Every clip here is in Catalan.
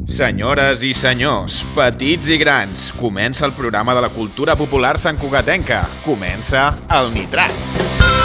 Senyores i senyors, petits i grans, comença el programa de la cultura popular santcugatenca. Comença el Nitrat.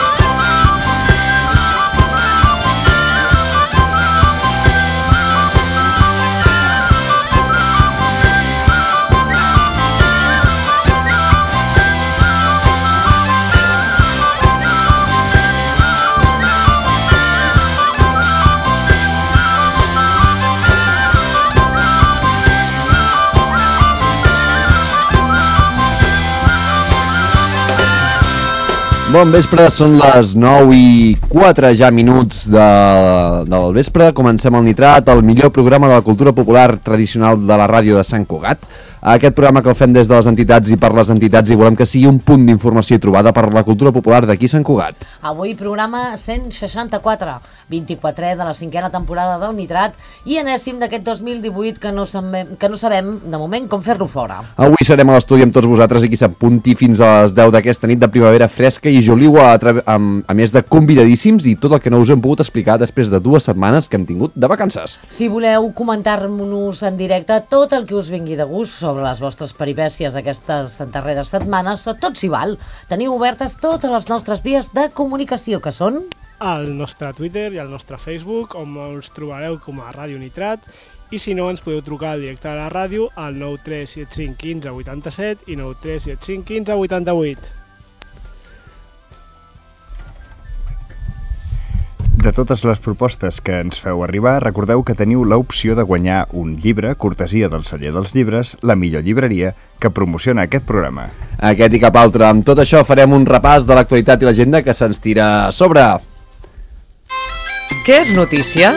Bon vespre, són les 9:04 ja minuts del vespre. Comencem el Nitrat, el millor programa de la cultura popular tradicional de la ràdio de Sant Cugat. Aquest programa que el fem des de les entitats i per les entitats i volem que sigui un punt d'informació i trobada per la cultura popular d'aquí Sant Cugat. Avui programa 164, 24è de la 5a temporada del Nitrat i enèsim d'aquest 2018 que no sabem de moment com fer-lo fora. Avui serem a l'estudi amb tots vosaltres i qui s'apunti fins a les 10 d'aquesta nit de primavera fresca i joliua, a més de convidadíssims i tot el que no us hem pogut explicar després de 2 setmanes que hem tingut de vacances. Si voleu comentar-nos en directe tot el que us vingui de gust sobre les vostres peripècies aquestes darreres setmanes, tot s'hi val. Teniu obertes totes les nostres vies de comunicació, que són al nostre Twitter i al nostre Facebook, on us trobareu com a Ràdio Nitrat, i si no ens podeu trucar al directe de la ràdio al 9375 15 87 i 9375 15 88. De totes les propostes que ens feu arribar, recordeu que teniu l'opció de guanyar un llibre, cortesia del celler dels llibres, la millor llibreria, que promociona aquest programa. Aquest i cap altre. Amb tot això farem un repàs de l'actualitat i l'agenda que se'ns tira a sobre. Què és notícia?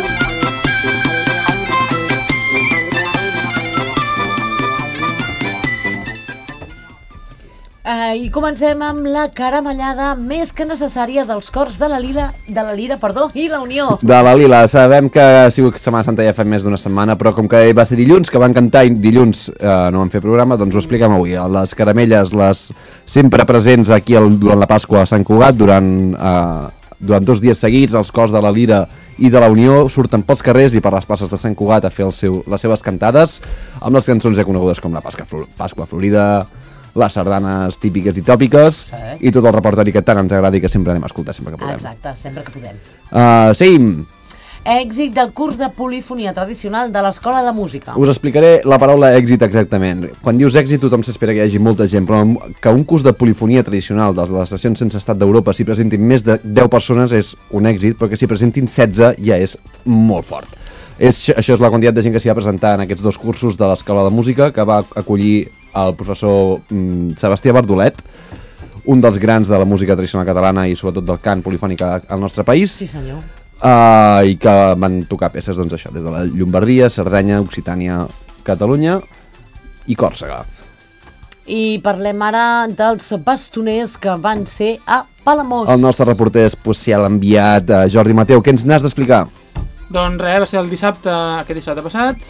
I comencem amb la caramellada més que necessària dels cors de la Lira i la Unió. De la Lila, sabem que ha sigut Setmana Santa ja fa més d'una setmana, però com que va ser dilluns, que van cantar i dilluns no van fer programa, doncs ho expliquem avui. Les caramelles, les sempre presents aquí durant la Pasqua a Sant Cugat, durant 2 dies seguits, els cors de la Lira i de la Unió surten pels carrers i per les places de Sant Cugat a fer les seves cantades amb les cançons ja conegudes com la Pasqua Florida, les sardanes típiques i tòpiques, sí, i tot el repertori que tant ens agrada i que sempre anem a escoltar sempre que podem. Exacte, sempre que podem. Seguim. Èxit del curs de polifonia tradicional de l'Escola de Música. Us explicaré la paraula èxit exactament. Quan dius èxit tothom s'espera que hi hagi molta gent, però que un curs de polifonia tradicional de les estacions sense estat d'Europa s'hi presentin més de 10 persones és un èxit, però que s'hi presentin 16 ja és molt fort. Això és la quantitat de gent que s'hi va presentar en aquests 2 cursos de l'Escola de Música que va acollir el professor Sebastià Bardolet, un dels grans de la música tradicional catalana i sobretot del cant polifònic al nostre país. Sí, senyor. I que van tocar peces, doncs això, des de la Llombardia, Cerdanya, Occitània, Catalunya i Còrsega. I parlem ara dels bastoners que van ser a Palamós. El nostre reporter especial enviat, Jordi Mateu, què ens n'has d'explicar? Doncs res, va ser el dissabte, aquest dissabte passat,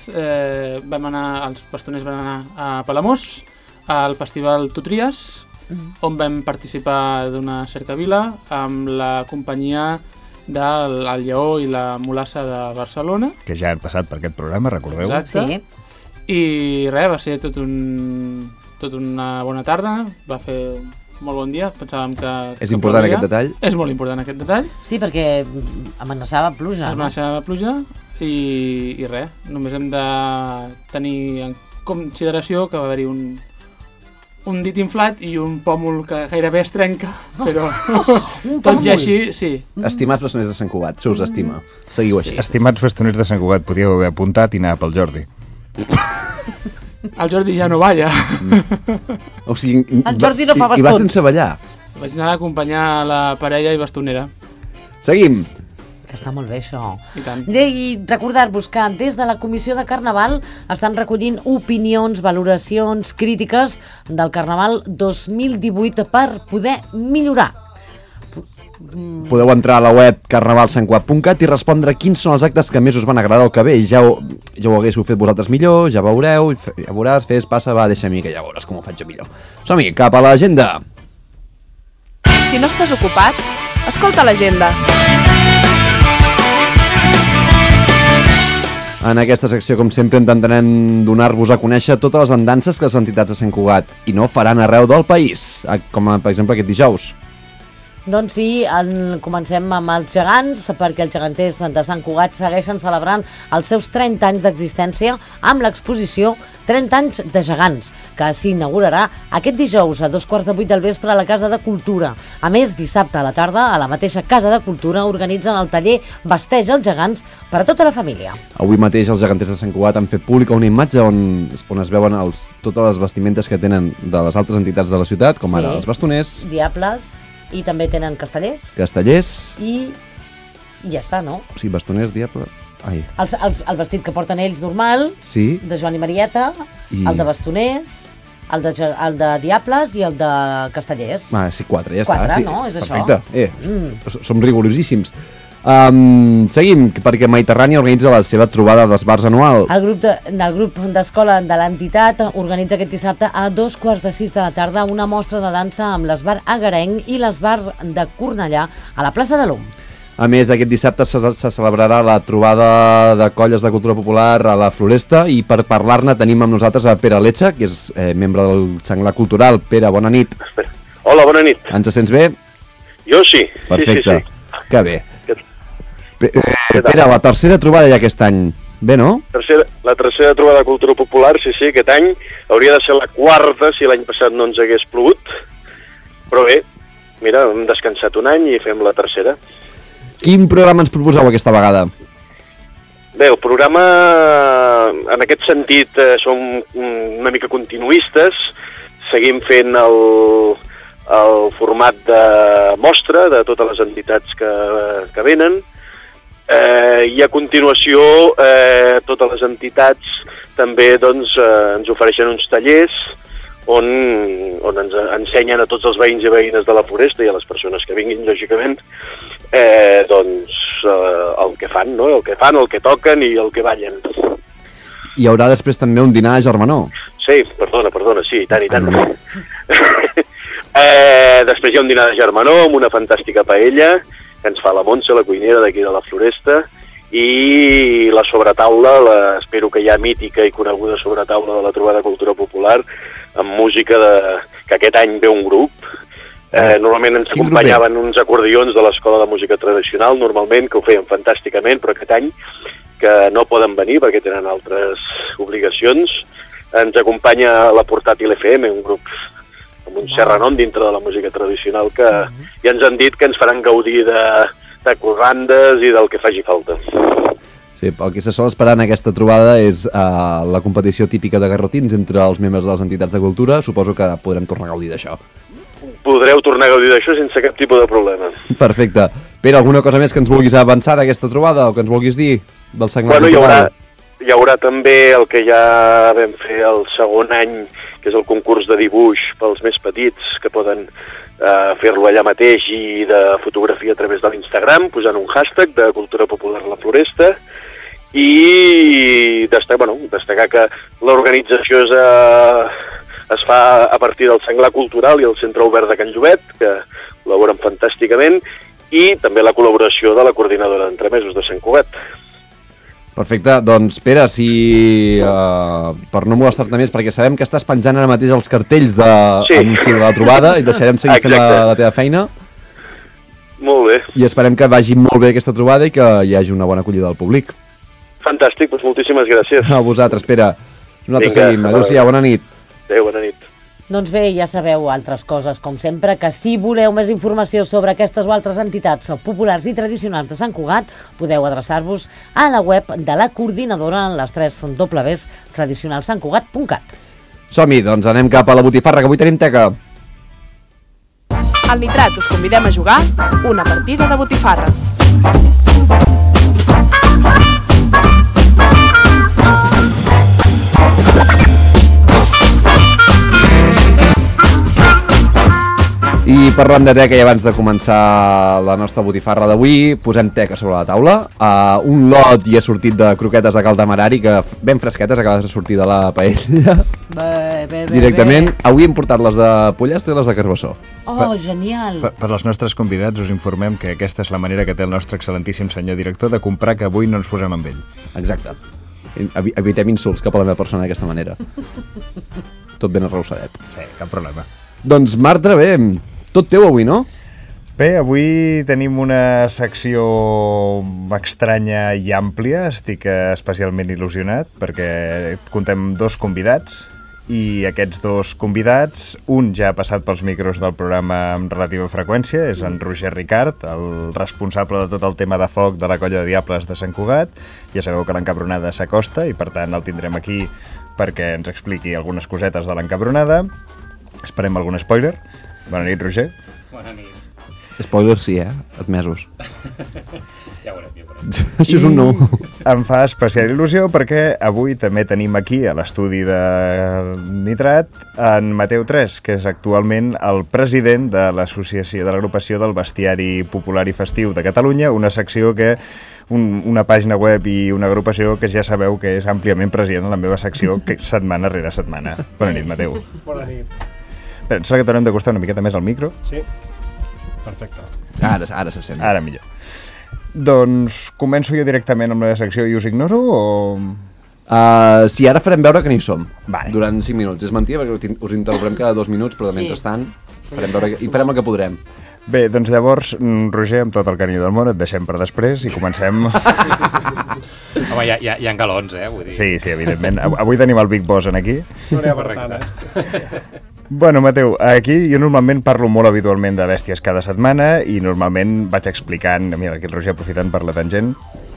els bastoners van anar a Palamós, al Festival Tutries, on vam participar d'una cercavila amb la companyia del Lleó i la Mulassa de Barcelona. Que ja han passat per aquest programa, recordeu? Exacte. Sí. I res, va ser tot una bona tarda, va fer molt bon dia, pensàvem que... És important aquest detall? És molt important aquest detall. Sí, perquè amenaçava pluja. Amenaçava pluja i res, només hem de tenir en consideració que va haver-hi un dit inflat i un pòmul que gairebé es trenca, però tot i així, sí. Estimats bastoners de Sant Cugat, se us estima. Seguiu així. Estimats bastoners de Sant Cugat, podíeu haver apuntat i anar pel Jordi. El Jordi ja no balla. O sigui, el Jordi no fa bastons. I va sense ballar. Vaig anar a acompanyar la parella i bastonera. Seguim. Que està molt bé, això. I tant. I recordar-vos que des de la Comissió de Carnaval estan recollint opinions, valoracions, crítiques del Carnaval 2018 per poder millorar. Podeu entrar a la web carnavalsantcugat.cat i respondre quins són els actes que més us van agradar o que bé. Ja ho haguéssiu fet vosaltres millor, ja veureu, ja veuràs, passa, va, deixa mi que ja veuràs com ho faig jo millor. Som-hi, cap a l'agenda. Si no estàs ocupat, escolta l'agenda. En aquesta secció, com sempre, intentarem donar-vos a conèixer totes les andances que les entitats de Sant Cugat i no faran arreu del país, com per exemple aquest dijous. Doncs sí, comencem amb els gegants, perquè els geganters de Sant Cugat segueixen celebrant els seus 30 anys d'existència amb l'exposició 30 anys de gegants, que s'inaugurarà aquest dijous a 7:15 del vespre a la Casa de Cultura. A més, dissabte a la tarda, a la mateixa Casa de Cultura, organitzen el taller Vesteix els gegants per a tota la família. Avui mateix els geganters de Sant Cugat han fet pública una imatge on es veuen totes les vestimentes que tenen de les altres entitats de la ciutat, com ara els bastoners, diables, i també tenen castellers. I ja està, no? Sí, bastoners, diables... Ai. El vestit que porten ells normal, sí. De Joan i Marieta, el de bastoners, el de diables i el de castellers. Sí, 4, ja està. 4, sí. No? És perfecte. Això. Som rigorosíssims. Seguim, perquè Mediterrània organitza la seva trobada d'esbars anual. El grup d'escola de l'entitat organitza aquest dissabte a 5:15 de la tarda una mostra de dansa amb l'esbar agarenc i l'esbar de Cornellà a la plaça de l'Om. A més, aquest dissabte se celebrarà la trobada de colles de cultura popular a la Floresta i per parlar-ne tenim amb nosaltres a Pere Letxa, que és membre del Senglar Cultural. Pere, bona nit. Hola, bona nit. Ens sents bé? Jo sí. Perfecte. Sí. Que bé. Pere, la tercera trobada ja aquest any. Bé, no? La tercera trobada de cultura popular, sí, aquest any. Hauria de ser la quarta si l'any passat no ens hagués plogut. Però bé, mira, hem descansat un any i fem la tercera. Quin programa ens proposeu aquesta vegada? Bé, el programa, en aquest sentit, som una mica continuistes. Seguim fent el format de mostra de totes les entitats que venen. I a continuació, totes les entitats també doncs, ens ofereixen uns tallers on ens ensenyen a tots els veïns i veïnes de la Floresta i a les persones que vinguin, lògicament, el que fan, no? El que toquen i el que ballen. Hi haurà després també un dinar a germanor. Sí, perdona, sí, i tant. Després hi ha un dinar de germanor amb una fantàstica paella que ens fa la Montse, la cuinera d'aquí de la Floresta, i la sobretaula, espero que ja mítica i coneguda sobretaula de la trobada cultura popular, amb música que aquest any ve un grup. Normalment ens acompanyaven uns acordions de l'Escola de Música Tradicional, normalment, que ho feien fantàsticament, però aquest any, que no poden venir perquè tenen altres obligacions, ens acompanya la Portàtil FM, un grup amb un serranon dintre de la música tradicional que ja ens han dit que ens faran gaudir de corrandes i del que faci falta. Sí, el que se sol esperar en aquesta trobada és la competició típica de garrotins entre els membres de les entitats de cultura. Suposo que podrem tornar a gaudir d'això. Podreu tornar a gaudir d'això sense cap tipus de problema. Perfecte. Pere, alguna cosa més que ens vulguis avançar d'aquesta trobada o que ens vulguis dir del Senglar Cultural? Hi haurà també el que ja vam fer el segon any, que és el concurs de dibuix pels més petits, que poden fer-lo allà mateix i de fotografia a través de l'Instagram, posant un hashtag de Cultura Popular La Floresta, i destacar que l'organització es fa a partir del Senglar Cultural i el Centre Obert de Can Llobet, que col·laboren fantàsticament, i també la col·laboració de la Coordinadora d'Entremesos de Sant Cugat. Perfecte, doncs Pere, per no molestar-te més, perquè sabem que estàs penjant ara mateix els cartells d'anunci de la trobada i deixarem seguir fent la teva feina. Molt bé. I esperem que vagi molt bé aquesta trobada i que hi hagi una bona acollida del públic. Fantàstic, doncs moltíssimes gràcies. A vosaltres, Pere. Nosaltres seguim. Adéu-siau, bona nit. Adéu, bona nit. Doncs bé, ja sabeu altres coses, com sempre, que si voleu més informació sobre aquestes o altres entitats populars i tradicionals de Sant Cugat, podeu adreçar-vos a la web de la coordinadora en les 3 Ws tradicionalsantcugat.cat. Som-hi, doncs anem cap a la botifarra, que avui tenim teca. Al Nitrat us convidem a jugar una partida de botifarra. I parlant de teca, i abans de començar la nostra botifarra d'avui, posem teca sobre la taula. Un lot hi ha sortit de croquetes de caldemarari, que ben fresquetes, acabes de sortir de la paella. Directament. Avui hem portat les de pollastre i les de carbassó. Oh, genial! Per als nostres convidats us informem que aquesta és la manera que té el nostre excel·lentíssim senyor director de comprar, que avui no ens posem amb ell. Exacte. Evitem insults cap a la meva persona d'aquesta manera. Tot ben arreusadet. Sí, cap problema. Doncs Marta, bé, tot teu avui, no? Bé, avui tenim una secció estranya i àmplia. Estic especialment il·lusionat perquè contem 2 convidats i aquests 2 convidats, un ja ha passat pels micros del programa amb relativa freqüència, és en Roger Ricart, el responsable de tot el tema de foc de la colla de Diables de Sant Cugat. Ja sabeu que l'encabronada s'acosta i per tant el tindrem aquí perquè ens expliqui algunes cosetes de l'encabronada. Esperem algun spoiler. Bona nit, Roger. Bona nit. Spoiler sí, admesos. Ja veurem. Això és un no. Em fa especial il·lusió perquè avui també tenim aquí a l'estudi de Nitrat en Mateu Tres, que és actualment el president de l'associació de l'agrupació del Bestiari Popular i Festiu de Catalunya, una secció que una pàgina web i una agrupació que ja sabeu que és àmpliament present en la meva secció setmana rere setmana. Bona nit, Mateu. Bona nit. Em sembla que t'haurem de costar una miqueta més al micro. Sí, perfecte. Ara se sent. Ara millor. Doncs començo jo directament amb la secció i us ignoro o... Sí, ara farem veure que no hi som. Vale. Durant 5 minuts. És mentida perquè us interromprem cada 2 minuts, però de mentrestant farem veure i farem el que podrem. Bé, doncs llavors, Roger, amb tot el carinyo del món, et deixem per després i comencem... Home, hi ha galons, vull dir. Sí, evidentment. Avui tenim el Big Boss en aquí. No n'hi ha per tant, Bueno, Mateu, aquí jo normalment parlo molt habitualment de bèsties cada setmana i normalment vaig explicant... Mira, aquí el Roger aprofitant per la tangent.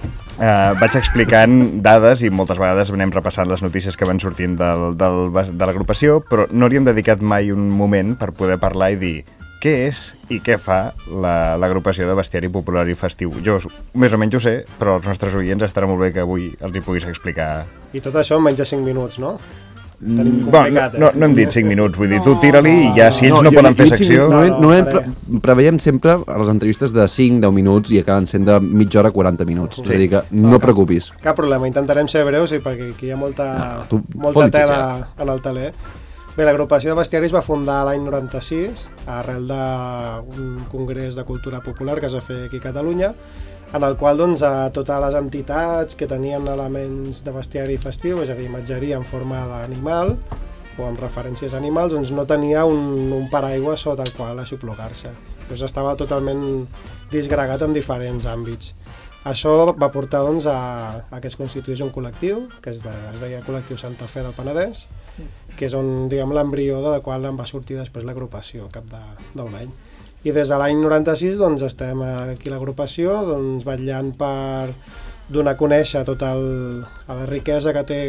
Vaig explicant dades i moltes vegades anem repassant les notícies que van sortint de l'agrupació, però no hauríem dedicat mai un moment per poder parlar i dir què és i què fa l'agrupació de Bestiari Popular i Festiu. Jo més o menys ho sé, però els nostres oients estarà molt bé que avui els hi puguis explicar. I tot això en menys de 5 minuts, no? Tenim complicat, no hem dit 5 minuts, vull dir, tu tira-li i ja si ells no poden fer secció... Preveiem sempre a les entrevistes de 5-10 minuts i acaben sent de mitja hora 40 minuts. És a dir que no et preocupis. Cap problema, intentarem ser breus perquè aquí hi ha molta tela en el taler. Bé, l'agrupació de bestiaris va fundar l'any 96 arrel d'un congrés de cultura popular que es va fer aquí a Catalunya, en el qual doncs, totes les entitats que tenien elements de bestiari festiu, és a dir, imatgeria en forma d'animal o amb referències a animals, doncs no tenia un paraigua sota el qual aixoplugar-se. Llavors estava totalment disgregat en diferents àmbits. Això va portar doncs, a que es constituís un col·lectiu, que es deia Col·lectiu Santa Fe del Penedès, que és l'embrió del qual en va sortir després l'agrupació, cap d'un any. I des de l'any 96 doncs, estem aquí a l'agrupació vetllant per donar a conèixer tota la riquesa que té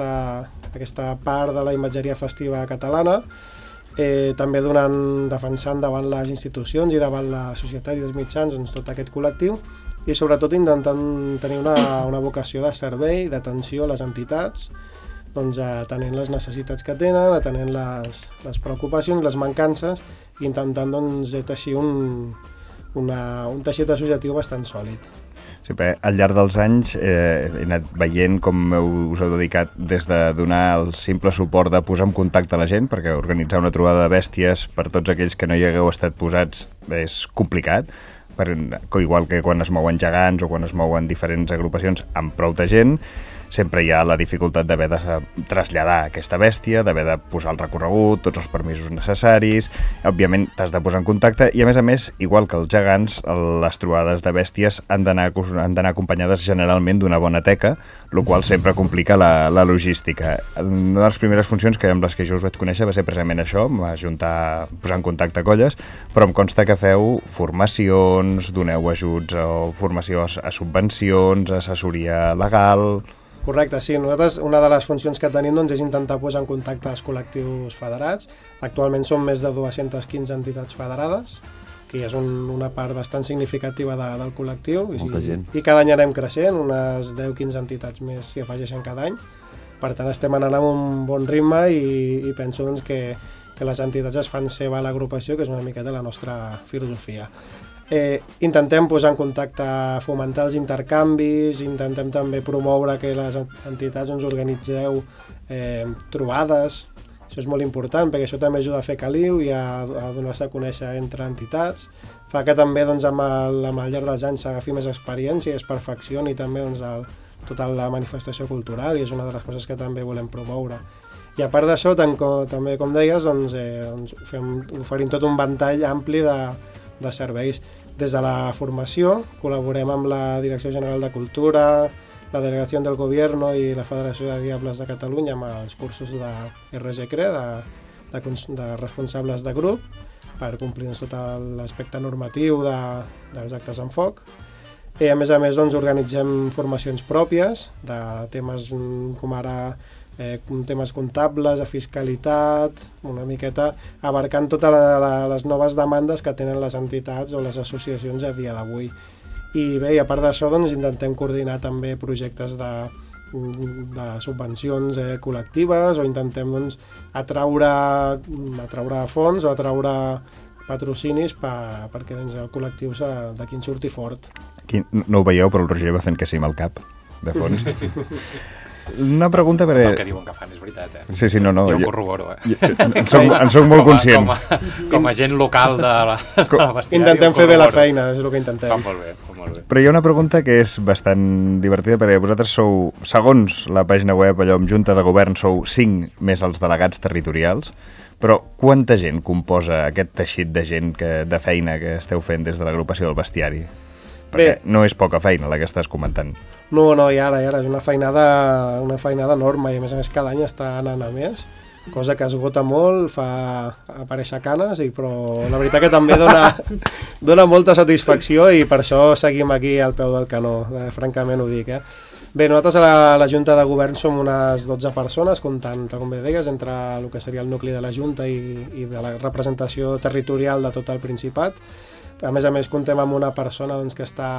aquesta part de la imatgeria festiva catalana, també defensant davant les institucions i davant la societat i els mitjans doncs, tot aquest col·lectiu i sobretot intentant tenir una vocació de servei, d'atenció a les entitats, doncs, atenent les necessitats que tenen, atenent les preocupacions, les mancances, i intentant doncs, teixir un teixit associatiu bastant sòlid. Sí, al llarg dels anys he anat veient com us heu dedicat des de donar el simple suport de posar en contacte a la gent, perquè organitzar una trobada de bèsties per tots aquells que no hi hagueu estat posats és complicat, igual que quan es mouen gegants o quan es mouen diferents agrupacions amb prou de gent, sempre hi ha la dificultat d'haver de traslladar aquesta bèstia, d'haver de posar el recorregut, tots els permisos necessaris, òbviament t'has de posar en contacte i a més, igual que els gegants, les trobades de bèsties han d'anar acompanyades generalment d'una bona teca, el qual sempre complica la logística. Una de les primeres funcions amb les que jo us vaig conèixer va ser precisament això, posar en contacte colles, però em consta que feu formacions, doneu ajuts o formació a subvencions, assessoria legal... Correcte, sí. Nosaltres una de les funcions que tenim doncs, és intentar posar en contacte els col·lectius federats. Actualment són més de 215 entitats federades, que és una part bastant significativa del col·lectiu. Molta gent. I cada any anem creixent, unes 10-15 entitats més s'hi afegeixen cada any. Per tant, estem anant amb un bon ritme i penso doncs, que les entitats es fan seva a l'agrupació, que és una miqueta la nostra filosofia. Intentem posar en contacte, fomentar els intercanvis, intentem també promoure que les entitats ens organitzeu trobades. Això és molt important perquè això també ajuda a fer caliu i a donar-se a conèixer entre entitats. Fa que també doncs, amb el llarg dels anys s'agafi més experiència i es perfeccioni també doncs, tota la manifestació cultural, i és una de les coses que també volem promoure. I a part d'això, també, com deies, doncs, oferim tot un ventall ampli de serveis. Des de la formació, col·laborem amb la Direcció General de Cultura, la Delegació del Gobierno i la Federació de Diables de Catalunya amb els cursos de RGCRE, de responsables de grup, per complir tot l'aspecte normatiu dels actes en foc. I a més, doncs, organitzem formacions pròpies de temes com ara temes comptables, de fiscalitat, una miqueta abarcant totes les noves demandes que tenen les entitats o les associacions a dia d'avui. I bé, i a part d'això, doncs, intentem coordinar també projectes de subvencions col·lectives, o intentem, doncs, atraure fons o atraure patrocinis perquè, doncs, el col·lectiu d'aquí en surti fort. Aquí no ho veieu, però el Roger va fent que sí amb el cap, de fons. Una pregunta per... El que diuen que fan és veritat, Sí, no. Jo ho corroboro, En soc molt conscient. Com a gent local de la bestiari. Intentem fer bé la feina, és el que intentem. Fa molt bé. Però hi ha una pregunta que és bastant divertida, perquè vosaltres sou, segons la pàgina web, allò amb Junta de Govern, sou 5 més els delegats territorials, però quanta gent composa aquest teixit de gent de feina que esteu fent des de l'agrupació del bestiari? Perquè no és poca feina la que estàs comentant. No, i ara és una feinada enorme, i a més cada any està anant a més, cosa que esgota molt, fa aparèixer canes, però la veritat que també dona molta satisfacció, i per això seguim aquí al peu del canó, francament ho dic. Bé, nosaltres a la Junta de Govern som unes 12 persones, comptant, com bé deies, entre el que seria el nucli de la Junta i de la representació territorial de tot el Principat. A més, comptem amb una persona, doncs, que està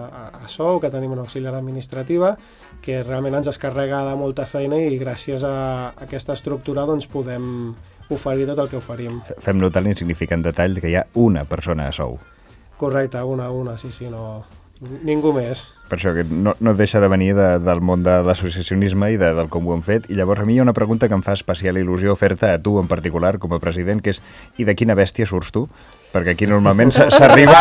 a sou, que tenim una auxiliar administrativa, que realment ens es carrega de molta feina, i gràcies a aquesta estructura, doncs, podem oferir tot el que oferim. Fem notar l'insignificant detall que hi ha una persona a sou. Correcte, una, sí, no... Ningú més. Per això que no deixa de venir del món de l'associacionisme i del com ho hem fet. I llavors a mi hi ha una pregunta que em fa especial il·lusió fer-te a tu en particular com a president, que és: i de quina bèstia surts tu? Perquè aquí normalment s'arriba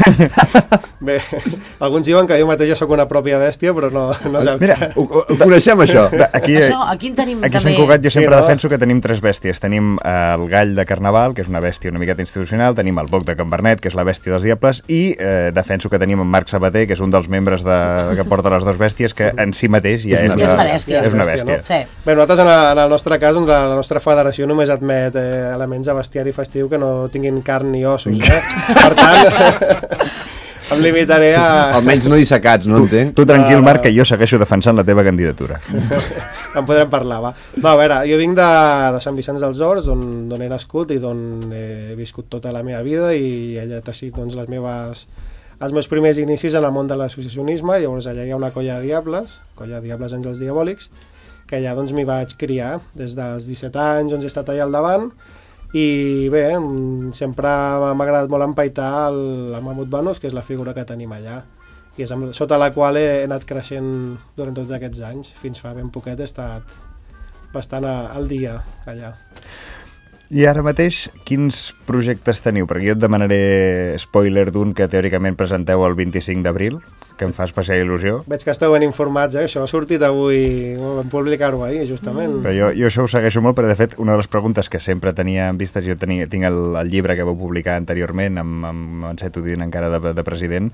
a... Bé, alguns diuen que jo mateix ja sóc una pròpia bèstia, però no és el Mira, ho coneixem, això. Aquí en tenim aquí a Sant Cugat jo sempre defenso que tenim 3 bèsties. Tenim el gall de Carnaval, que és una bèstia una miqueta institucional, tenim el boc de Can Bernet, que és la bèstia dels diables, i defenso que tenim en Marc Sabater, que és un dels membres que porta les 2 bèsties, que en si mateix ja és una bèstia. No? Sí. Bé, nosaltres en el nostre cas, la nostra federació només admet elements de bestiari festiu que no tinguin carn ni ossos. Per tant, em limitaré a... Almenys no dissecats, no entenc? Tu tranquil, Marc, que jo segueixo defensant la teva candidatura. En podrem parlar, va. No, a veure, jo vinc de Sant Vicenç dels Horts, d'on he nascut i d'on he viscut tota la meva vida, i allà he teixit, doncs, els meus primers inicis en el món de l'associacionisme. Llavors allà hi ha una colla de diables Àngels Diabòlics, que allà, doncs, m'hi vaig criar des dels 17 anys, doncs he estat allà al davant. I bé, sempre m'ha agradat molt empaitar el Mamut Banús, que és la figura que tenim allà, i és sota la qual he anat creixent durant tots aquests anys. Fins fa ben poquet he estat bastant al dia allà. I ara mateix, quins projectes teniu? Perquè jo et demanaré spoiler d'un que teòricament presenteu el 25 d'abril, que em fa especial il·lusió. Veig que esteu ben informats, això ha sortit avui, vam publicar-ho ahir, justament. Però jo això ho segueixo molt, perquè de fet una de les preguntes que sempre tenia en vistes, jo tinc el llibre que vau publicar anteriorment amb en Set Udin encara de president,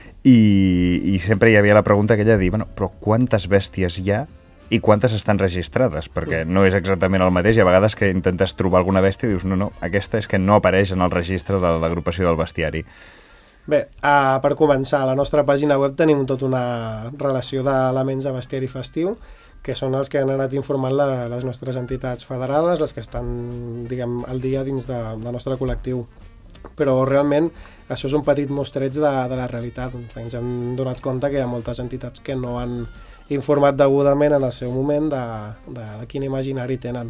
i sempre hi havia la pregunta aquella de dir, bueno, però quantes bèsties hi ha i quantes estan registrades? Perquè no és exactament el mateix, i a vegades que intentes trobar alguna bèstia i dius, no, aquesta és que no apareix en el registre de l'agrupació del bestiari. Bé, per començar, a la nostra pàgina web tenim tota una relació d'elements de bestiari festiu, que són els que han anat informant les nostres entitats federades, les que estan, diguem, al dia dins del nostre col·lectiu. Però realment això és un petit mostreig de la realitat. Ens hem donat compte que hi ha moltes entitats que no han informat degudament en el seu moment de quin imaginari tenen.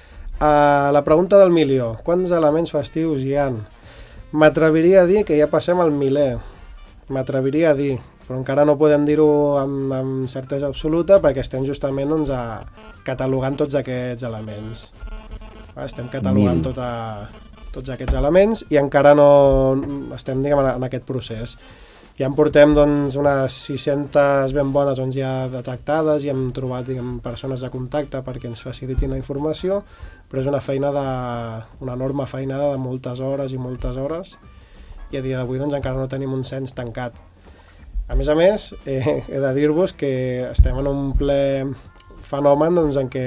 La pregunta del milió: quants elements festius hi ha? M'atreviria a dir que ja passem al 1000è, m'atreviria a dir, però encara no podem dir-ho amb certesa absoluta, perquè estem justament, doncs, catalogant tots aquests elements. Estem catalogant tots aquests elements i encara no estem, diguem, en aquest procés. Ja en portem doncs, unes 600 ben bones doncs, ja detectades i hem trobat persones de contacte perquè ens facilitin la informació, però és una enorme feinada de moltes hores i moltes hores, i a dia d'avui doncs, encara no tenim un cens tancat. A més, he de dir-vos que estem en un ple fenomen doncs, en què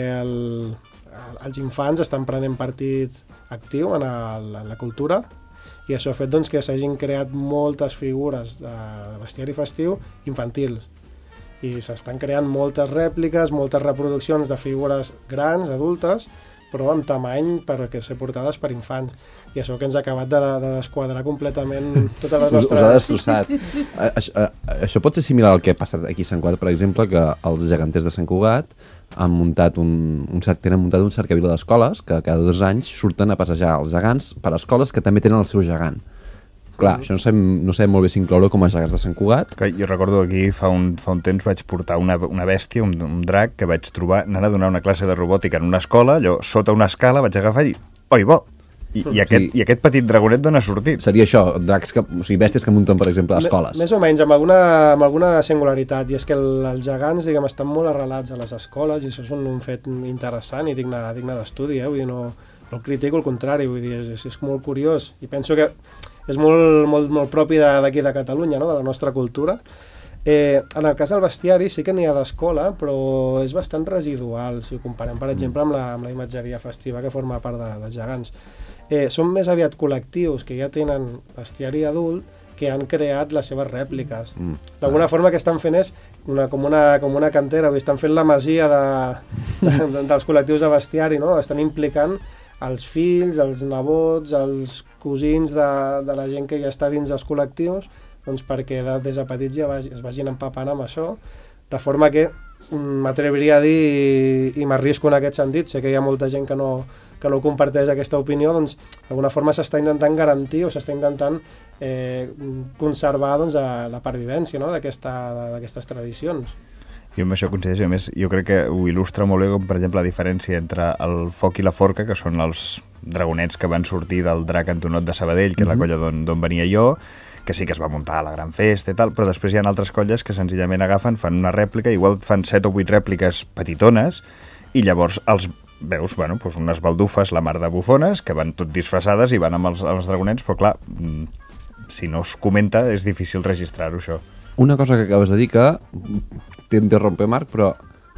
els infants estan prenent partit actiu en la cultura, i això ha fet doncs, que s'hagin creat moltes figures de bestiari festiu infantils. I s'estan creant moltes rèpliques, moltes reproduccions de figures grans, adultes, però amb tamany perquè ser portades per infants. I això que ens ha acabat de desquadrar completament totes les nostres... Us ha destrossat. Això pot ser similar al que ha passat aquí a Sant Cugat, per exemple, que els geganters de Sant Cugat han muntat tenen muntat un cercavila d'escoles que cada 2 anys surten a passejar els gegants per escoles que també tenen el seu gegant. Clar, això no sabem molt bé si incloure com a gegants de Sant Cugat. Jo recordo aquí fa un temps vaig portar una bèstia, un drac, que vaig trobar anant a donar una classe de robòtica en una escola, allò sota una escala vaig agafar i oi bo! I aquest petit dragonet d'on ha sortit? Seria això, dracs bèsties que munten, per exemple, a escoles. Més o menys, amb alguna singularitat, i és que els gegants, estan molt arrelats a les escoles, i això és un fet interessant i digne d'estudi, vull dir, no critico, al contrari, vull dir, és molt curiós, i penso que és molt propi d'aquí de Catalunya, no?, de la nostra cultura. En el cas del bestiari sí que n'hi ha d'escola, però és bastant residual, si ho comparem, per exemple, amb la imatgeria festiva que forma part dels gegants. Són més aviat col·lectius que ja tenen bestiari adult que han creat les seves rèpliques. D'alguna forma que estan fent és com una cantera, estan fent la masia dels col·lectius de bestiari, no? Estan implicant els fills, els nebots, els cosins de la gent que ja està dins dels col·lectius, doncs perquè des de petits ja es vagin empapant amb això, de forma que m'atreviria a dir, i m'arrisco en aquest sentit, sé que hi ha molta gent que no comparteix aquesta opinió, doncs d'alguna forma s'està intentant garantir o s'està intentant conservar doncs, la pervivència, no?, d'aquestes tradicions. Jo amb això coincideixo, a més, jo crec que ho il·lustra molt bé, com per exemple la diferència entre el foc i la forca, que són els dragonets que van sortir del drac Antonot de Sabadell, que és la colla d'on venia jo, que sí que es va muntar a la gran festa i tal, però després hi ha altres colles que senzillament agafen, fan una rèplica, igual fan 7 o 8 rèpliques petitones, i llavors els veus, bueno, doncs unes baldufes, la mar de bufones, que van tot disfressades i van amb els dragonets, però clar, si no es comenta és difícil registrar-ho, això. Una cosa que acabes de dir que t'interrompe, Marc, però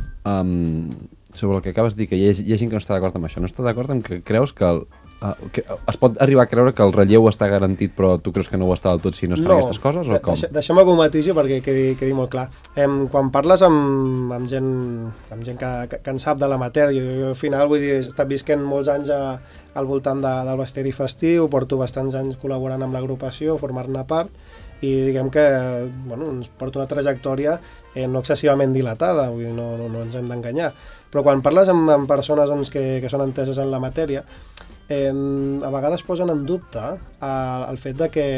sobre el que acabes de dir, que hi ha gent que no està d'acord amb això, no està d'acord amb que creus que es pot arribar a creure que el relleu està garantit, però tu creus que no ho està del tot si no es fan aquestes coses, o com? Deixem-me que ho matisi perquè quedi molt clar. Quan parles amb gent que en sap de la matèria, jo al final vull dir, he estat visquent molts anys al voltant del bestiari festiu, porto bastants anys col·laborant amb l'agrupació, formar-ne part, i diguem que ens porta una trajectòria no excessivament dilatada, vull dir, no ens hem d'enganyar. Però quan parles amb persones que són enteses en la matèria, a vegades posen en dubte el fet de que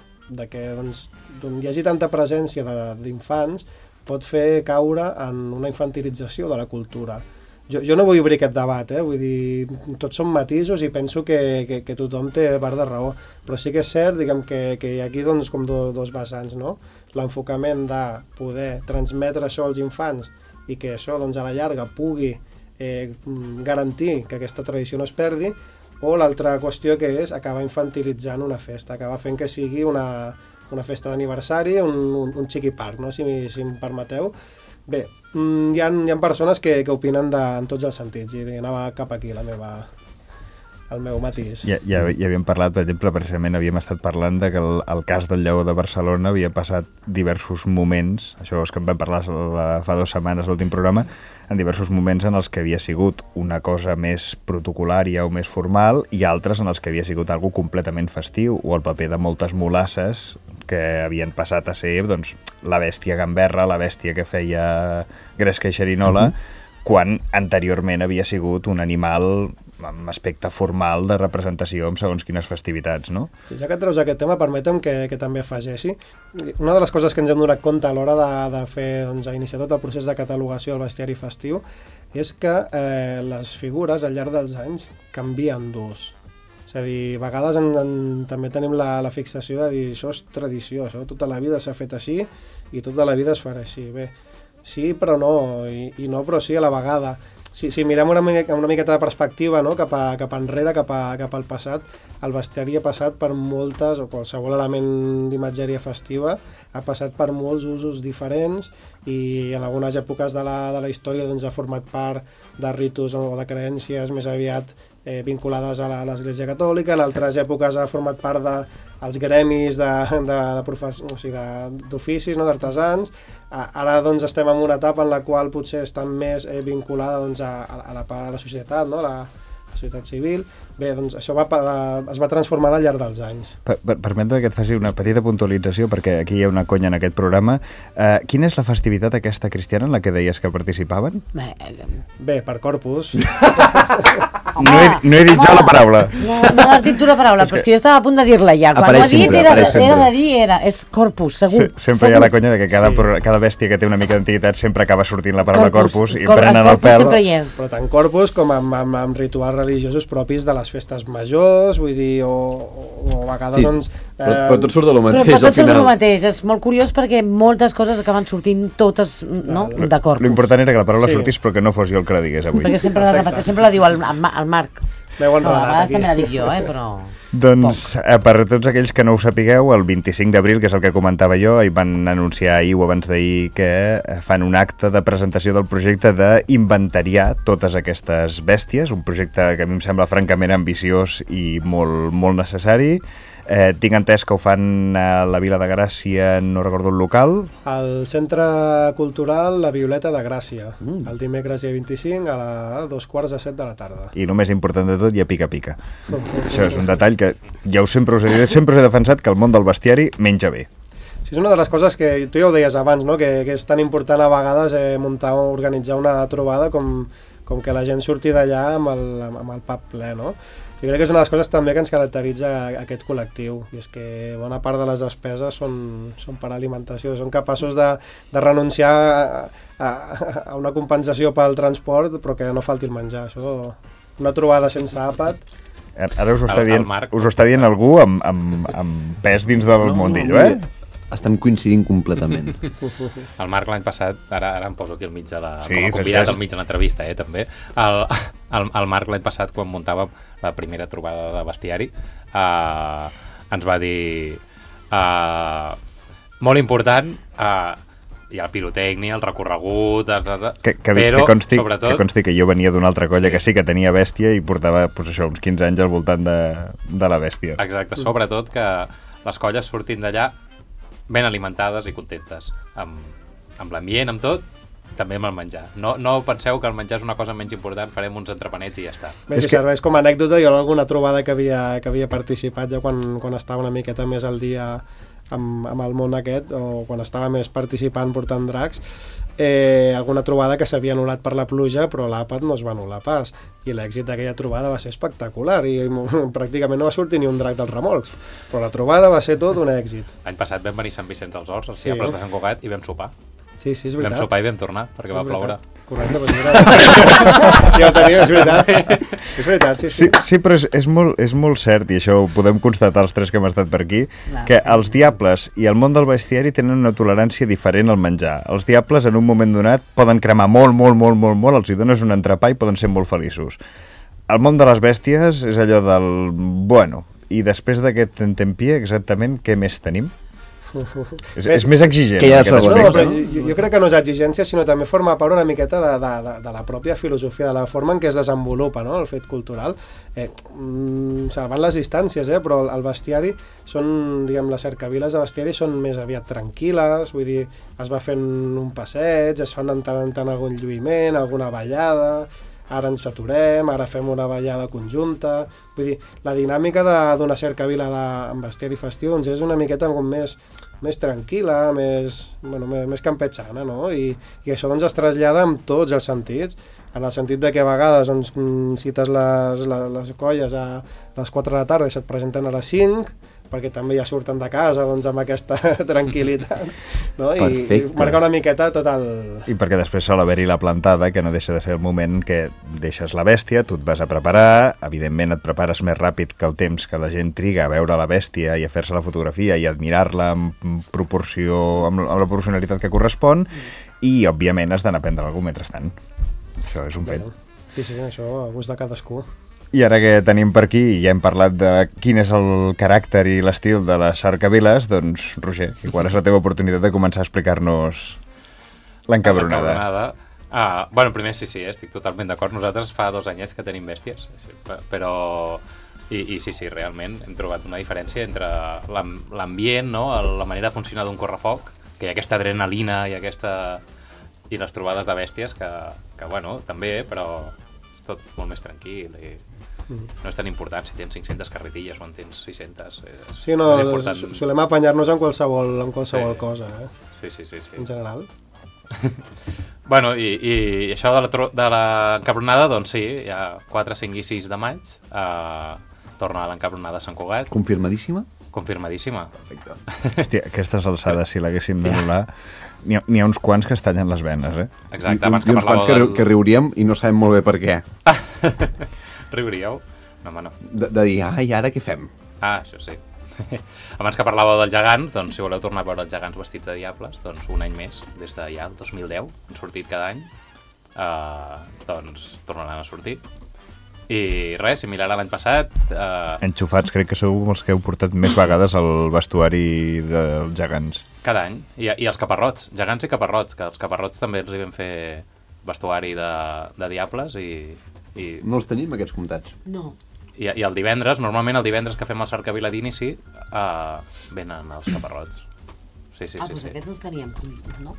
hi hagi tanta presència d'infants pot fer caure en una infantilització de la cultura. Jo no vull obrir aquest debat, vull dir, tots són matisos i penso que tothom té part de raó, però sí que és cert, diguem, que hi ha aquí doncs, com dos vessants, no? L'enfocament de poder transmetre això als infants i que això doncs, a la llarga pugui garantir que aquesta tradició no es perdi, o l'altra qüestió que és acabar infantilitzant una festa, acabar fent que sigui una festa d'aniversari, un xiqui parc, no? si em permeteu. Bé, hi ha persones que opinen en tots els sentits, i anava cap aquí el meu matís. Ja havíem parlat, per exemple, precisament havíem estat parlant de que el cas del Lleó de Barcelona havia passat diversos moments, això és que en vam parlar fa 2 setmanes l'últim programa, en diversos moments en els que havia sigut una cosa més protocolària o més formal i altres en els que havia sigut algo completament festiu, o el paper de moltes mulasses que havien passat a ser doncs, la bèstia gamberra, la bèstia que feia gresca i xerinola, quan anteriorment havia sigut un animal amb aspecte formal de representació amb segons quines festivitats, no? Sí, ja que et treus aquest tema, permetem que també afegeixi. Una de les coses que ens hem donat compte a l'hora de fer, doncs, iniciar tot el procés de catalogació del bestiari festiu és que les figures al llarg dels anys canvien d'ús. És És a dir, a vegades també tenim la fixació de dir això és tradició, això tota la vida s'ha fet així i tota la vida es farà així. Bé, sí però no, i no però sí a la vegada. Si mirem una miqueta de perspectiva, no? cap enrere, cap al passat, el bestiari ha passat per moltes, o qualsevol element d'imatgeria festiva, ha passat per molts usos diferents i en algunes èpoques de la història doncs, ha format part de ritus o de creences més aviat vinculades a l'Església Catòlica, en altres èpoques ha format part dels gremis d'oficis, no? D'artesans. Ara doncs, estem en una etapa en la qual potser està més vinculada doncs, a la societat, no? La societat civil. Bé, doncs això es va transformar al llarg dels anys. Permetre que et faci una petita puntualització, perquè aquí hi ha una conya en aquest programa. Quina és la festivitat aquesta cristiana en la que deies que participaven? Bé, per Corpus. No he dit jo la paraula. No has dit tu la paraula, però és que jo estava a punt de dir-la ja. Quan ho ha dit és Corpus, segur. Sempre hi ha la conya de que cada bèstia que té una mica d'antiguitat sempre acaba sortint la paraula Corpus i prenen el pèl. Però tant Corpus com amb rituals religiosos propis de les festes majors, vull dir, o a vegades doncs... Però tot surt de lo mateix al final. Però tot surt de lo mateix, és molt curiós perquè moltes coses acaben sortint totes de Corpus. L'important era que la paraula sortís però que no fos jo el que la digués avui. Perquè sempre la diu el Marc. A vegades també la dic jo, però... Doncs per tots aquells que no ho sapigueu, el 25 d'abril, que és el que comentava jo, hi van anunciar ahir o abans d'ahir que fan un acte de presentació del projecte d'inventariar totes aquestes bèsties, un projecte que a mi em sembla francament ambiciós i molt necessari. Tinc entès que ho fan a la Vila de Gràcia, no recordo el local. Al Centre Cultural La Violeta de Gràcia, el dimecres dia 25 a 2:45 de la tarda. I el més important de tot, hi ha pica-pica. Això és un detall que ja sempre us he dit, sempre us he defensat que el món del bestiari menja bé. Sí, és una de les coses que tu ja ho deies abans, no? que és tan important a vegades organitzar una trobada com que la gent surti d'allà amb el pap ple, no? Jo crec que és una de les coses també que ens caracteritza aquest col·lectiu, i és que bona part de les despeses són per alimentació, són capaços de renunciar a una compensació pel transport, però que no falti el menjar. Això, una trobada sense àpat... Ara us ho està dient algú amb pes dins del mundillo, eh? Estem coincidint completament. El Marc l'any passat, ara em poso aquí al mig de com a convidat al mig de l'entrevista, també. El Marc l'any passat, quan muntàvem la primera trobada de bestiari, ens va dir molt important, hi ha el pirotècnia, el recorregut, però sobretot... Que consti que jo venia d'una altra colla que sí que tenia bèstia i portava uns 15 anys al voltant de la bèstia. Exacte, sobretot que les colles surtin d'allà ben alimentades i contentes, amb l'ambient, amb tot, també amb el menjar. No penseu que el menjar és una cosa menys important, farem uns entrepanets i ja està. Bé, si serveix com a anècdota, jo en alguna trobada que havia participat ja quan estava una miqueta més al dia amb el món aquest, o quan estava més participant portant dracs, alguna trobada que s'havia anul·lat per la pluja, però l'àpat no es va anul·lar pas, i l'èxit d'aquella trobada va ser espectacular i pràcticament no va sortir ni un drac dels remolcs, però la trobada va ser tot un èxit. L'any passat vam venir a Sant Vicenç dels Horts, als Diables de Sant Cugat, i vam sopar. Sí, és veritat. Vam sopar i vam tornar, perquè va ploure. Correcte, doncs mira. Ja ho tenia, és veritat. És veritat, sí. Sí, però és molt cert, i això ho podem constatar els tres que hem estat per aquí, que els diables i el món del bestiari tenen una tolerància diferent al menjar. Els diables, en un moment donat, poden cremar molt, els hi dones un entrepà i poden ser molt feliços. El món de les bèsties és allò del... Bueno, i després d'aquest tentempié, exactament, què més tenim? És més exigent. Jo crec que no és exigència, sinó també forma part una miqueta de la pròpia filosofia, de la forma en què es desenvolupa, no? El fet cultural, salvant les distàncies, però el bestiari són, diguem, les cercaviles de bestiari són més aviat tranquil·les, vull dir, es va fent un passeig, es fan de tant en tant algun lluïment, alguna ballada, ara ens aturem, ara fem una ballada conjunta, vull dir, la dinàmica d'una cercavila amb bestiari festiu doncs és una miqueta més tranquil·la, més campechana, no? I això doncs es trasllada amb tots els sentits, en el sentit de que a vegades cites les colles a les 4 de la tarda i se't presenten a les 5, perquè també ja surten de casa doncs, amb aquesta tranquil·litat, no? I Perfecte. marcar una miqueta tot el... I perquè després sol haver-hi la plantada, que no deixa de ser el moment que deixes la bèstia, tu et vas a preparar, evidentment et prepares més ràpid que el temps que la gent triga a veure la bèstia i a fer-se la fotografia i admirar-la amb proporció, amb la proporcionalitat que correspon, i òbviament has d'anar a prendre alguna cosa mentrestant. Això és un fet. Sí, això a gust de cadascú. I ara que tenim per aquí, ja hem parlat de quin és el caràcter i l'estil de les cercaviles, doncs, Roger, igual és la teva oportunitat de començar a explicar-nos l'encabronada. Bueno, primer sí, estic totalment d'acord. Nosaltres fa 2 anyets que tenim bèsties, però... I sí, realment hem trobat una diferència entre l'ambient, no? La manera de funcionar d'un correfoc, que hi ha aquesta adrenalina i les trobades de bèsties que bueno, també, però és tot molt més tranquil i no és tan important si tens 500 carretilles o en tens 600. Sí, no, solem apanyar-nos en qualsevol cosa, Sí. En general. Bueno, i això de l'encabronada, doncs sí, hi ha 4, 5 i 6 de maig, torna a l'encabronada a Sant Cugat. Confirmadíssima? Confirmadíssima. Perfecte. Hòstia, aquestes alçades, si l'haguéssim d'anul·lar, n'hi ha uns quants que es tallen les venes, Exacte, abans que uns quants que riuríem i no sabem molt bé per què. Riuríeu? No, home, no. De dir, i ara què fem? Això sí. Abans que parlàveu dels gegants, doncs si voleu tornar a veure els gegants vestits de diables, doncs un any més, des de ja el 2010, han sortit cada any, doncs tornaran a sortir. I res, similar a l'any passat... Enxufats, crec que sou els que heu portat més vegades al vestuari dels gegants. Cada any. I els caparrots, gegants i caparrots, que els caparrots també els hi vam fer vestuari de diables i... No els tenim, aquests comptats? No. I el divendres, normalment el divendres que fem el cercavila d'inici, venen els caparrots. Sí. Doncs aquests no els teníem, no?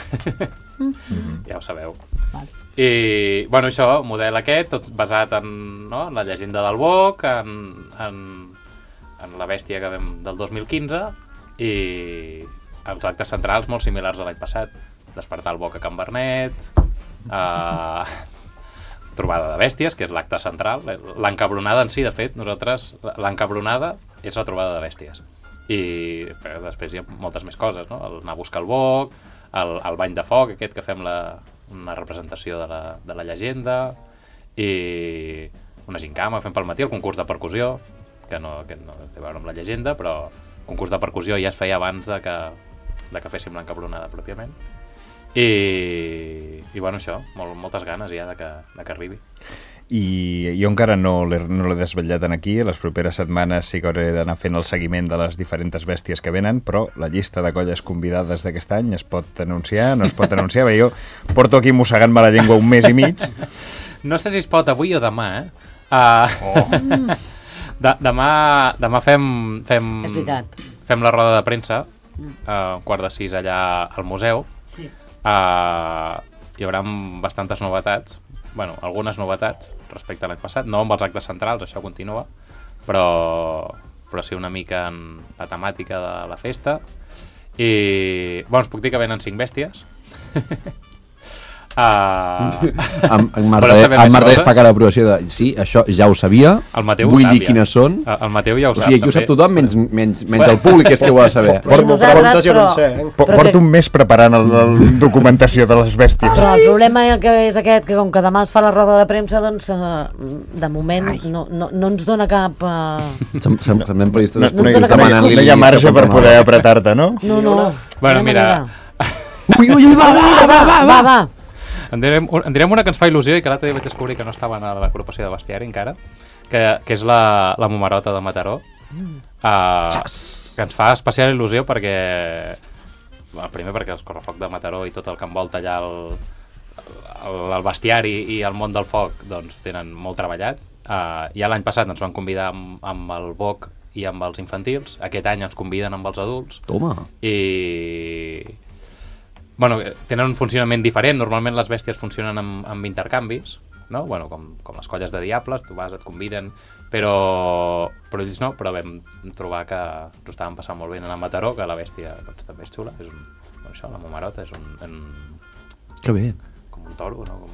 Ja ho sabeu. Vale. I, bueno, això, model aquest, tot basat en la llegenda del boc, en la bèstia que vam del 2015, i els actes centrals molt similars a l'any passat. Despertar el boc a Can Bernet, trobada de bèsties, que és l'acte central. L'encabronada en si, de fet, l'encabronada és la trobada de bèsties. I després hi ha moltes més coses, no? Anar a buscar el boc, el bany de foc, aquest que fem una representació de la llegenda, i una gincama que fem pel matí, el concurs de percussió, que no té a veure amb la llegenda, però el concurs de percussió ja es feia abans de que féssim l'encabronada pròpiament. I bueno, això, moltes ganes ja de que arribi. I jo encara no l'he desvetllat aquí, les properes setmanes sí que hauré d'anar fent el seguiment de les diferents bèsties que venen, però la llista de colles convidades d'aquest any es pot anunciar, no es pot anunciar, perquè jo porto aquí mossegant-me la llengua 1 mes i mig. No sé si es pot avui o demà, Demà fem la roda de premsa, a 5:15 allà al museu. Sí. Hi haurà bastantes novetats, algunes novetats respecte a l'any passat, no amb els actes centrals, això continua, però sí una mica en la temàtica de la festa. I, us puc dir que venen 5 bèsties. En Marta fa cara d'aprovació de sí, això ja ho sabia, vull dir quines són. El Mateu ja ho sap. O sigui, aquí ho sap tothom, menys el públic, és que ho ha de saber. Porto un mes preparant la documentació de les bèsties. Però el problema és aquest, que com que demà es fa la roda de premsa, doncs de moment no ens dona cap... Semblem periodistes no hi ha marge per poder apretar-te, no? No. Bueno, mira... Ui, va! En direm una que ens fa il·lusió i que l'altre dia vaig descobrir que no estava a l'agrupació de bestiari encara, que és la Momerota de Mataró, que ens fa especial il·lusió perquè primer perquè el correfoc de Mataró i tot el que envolta allà el bestiari i el món del foc doncs tenen molt treballat. Ja l'any passat ens van convidar amb el boc i amb els infantils, aquest any ens conviden amb els adults. Toma! I... tenen un funcionament diferent. Normalment les bèsties funcionen amb intercanvis, no? Com les colles de diables, tu vas, et conviden, però ells no, però vam trobar que ho estaven passant molt bé a Mataró, que la bèstia també és xula, la Momerota és que bé! Com un toro, no?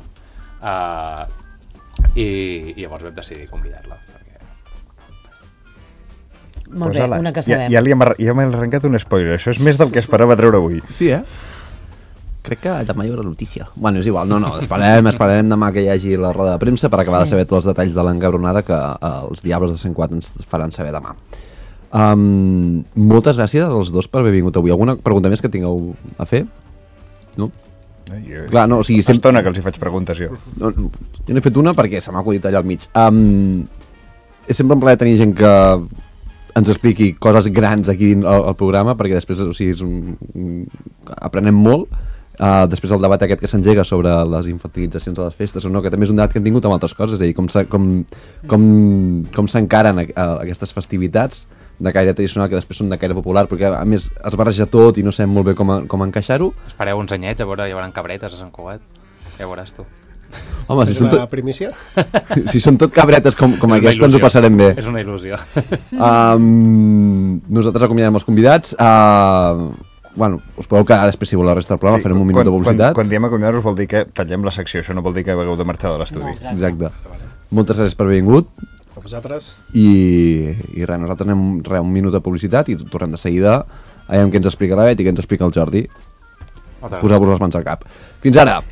I llavors vam decidir convidar-la. Molt bé, una que sabem. Ja m'he arrencat un spoiler, això és més del que esperava treure avui. Sí, Crec que demà hi haurà notícia. Bueno, és igual, no, esperarem demà que hi hagi la roda de premsa per acabar de saber tots els detalls de l'encabronada que els Diables de Sant Cugat ens faran saber demà. Moltes gràcies als dos per haver vingut avui. Alguna pregunta més que tingueu a fer? No? Clar, no, o sigui, estona que els hi faig preguntes jo. No, jo n'he fet una perquè se m'ha acudit allà al mig. És sempre un plaer tenir gent que ens expliqui coses grans aquí al programa, perquè després, o sigui, aprenem molt. Després el debat aquest que s'engega sobre les infantilitzacions de les festes o no, que també és un debat que hem tingut amb altres coses, és a dir, com s'encaren aquestes festivitats de caire tradicional que després són de caire popular, perquè a més es barreja tot i no sabem molt bé com encaixar-ho. Espereu uns anyets, a veure, hi haurà cabretes a Sant Cugat, ja veuràs tu. Home, si són primícia? Si són tot cabretes com aquesta, ens ho passarem bé. És una il·lusió. Nosaltres acomiadem els convidats. Bueno, us podeu quedar després si voleu la resta del programa, farem un minut de publicitat. Quan diem acomiadar-vos vol dir que tallem la secció, això no vol dir que hagueu de marxar de l'estudi. Exacte. Moltes gràcies per haver vingut. A vosaltres. I res, nosaltres anem un minut de publicitat i tornem de seguida. Aviam què ens explica la Bet i què ens explica el Jordi. Poseu-vos les mans al cap. Fins ara!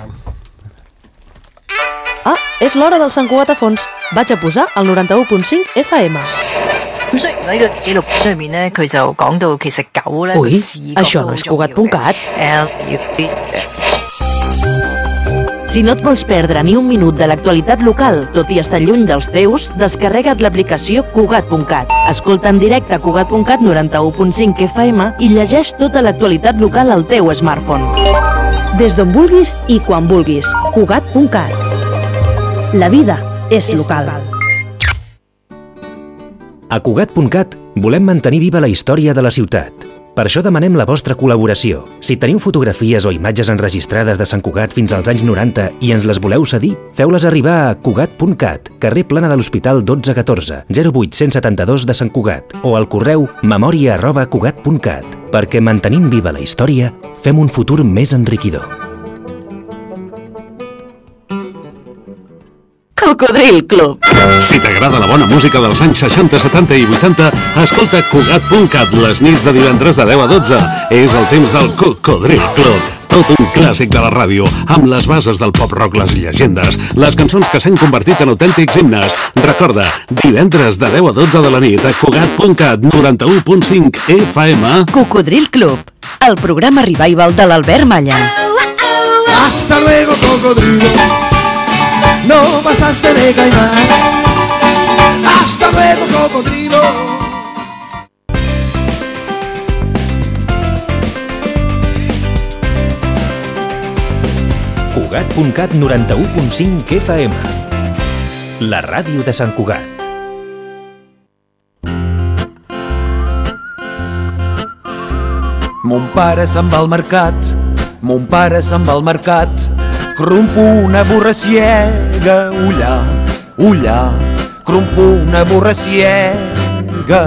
És l'hora del Sant Cugat a fons. Vaig a posar el 91.5 FM. Ui, això no és Cugat.cat. Si no et vols perdre ni un minut de l'actualitat local, tot i estar lluny dels teus, descarrega't l'aplicació Cugat.cat. Escolta en directe Cugat.cat 91.5 FM i llegeix tota l'actualitat local al teu smartphone. Des d'on vulguis i quan vulguis. Cugat.cat. La vida és local. A Cugat.cat volem mantenir viva la història de la ciutat. Per això demanem la vostra col·laboració. Si teniu fotografies o imatges enregistrades de Sant Cugat fins als anys 90 i ens les voleu cedir, feu-les arribar a Cugat.cat, carrer Plana de l'Hospital 1214, 08172 de Sant Cugat, o al correu memoria@cugat.cat, perquè mantenint viva la història, fem un futur més enriquidor. Cocodril Club. Si t'agrada la bona música dels anys 60, 70 i 80, escolta Cugat.cat les nits de divendres de 10 a 12. És el temps del Cocodril Club. Tot un clàssic de la ràdio, amb les bases del pop-rock, les llegendes, les cançons que s'han convertit en autèntics himnes. Recorda, divendres de 10 a 12 de la nit a Cugat.cat 91.5 FM. Cocodril Club, el programa revival de l'Albert Malla. Hasta luego, cocodrilo. No pasaste de caimán. Hasta luego, cocodrilo. Cugat.cat 91.5 FM. La ràdio de Sant Cugat. Mon pare se'n va al mercat, mon pare se'n va al mercat. Crumpo una burra ciega, ullà, ullà, crumpo una burra ciega.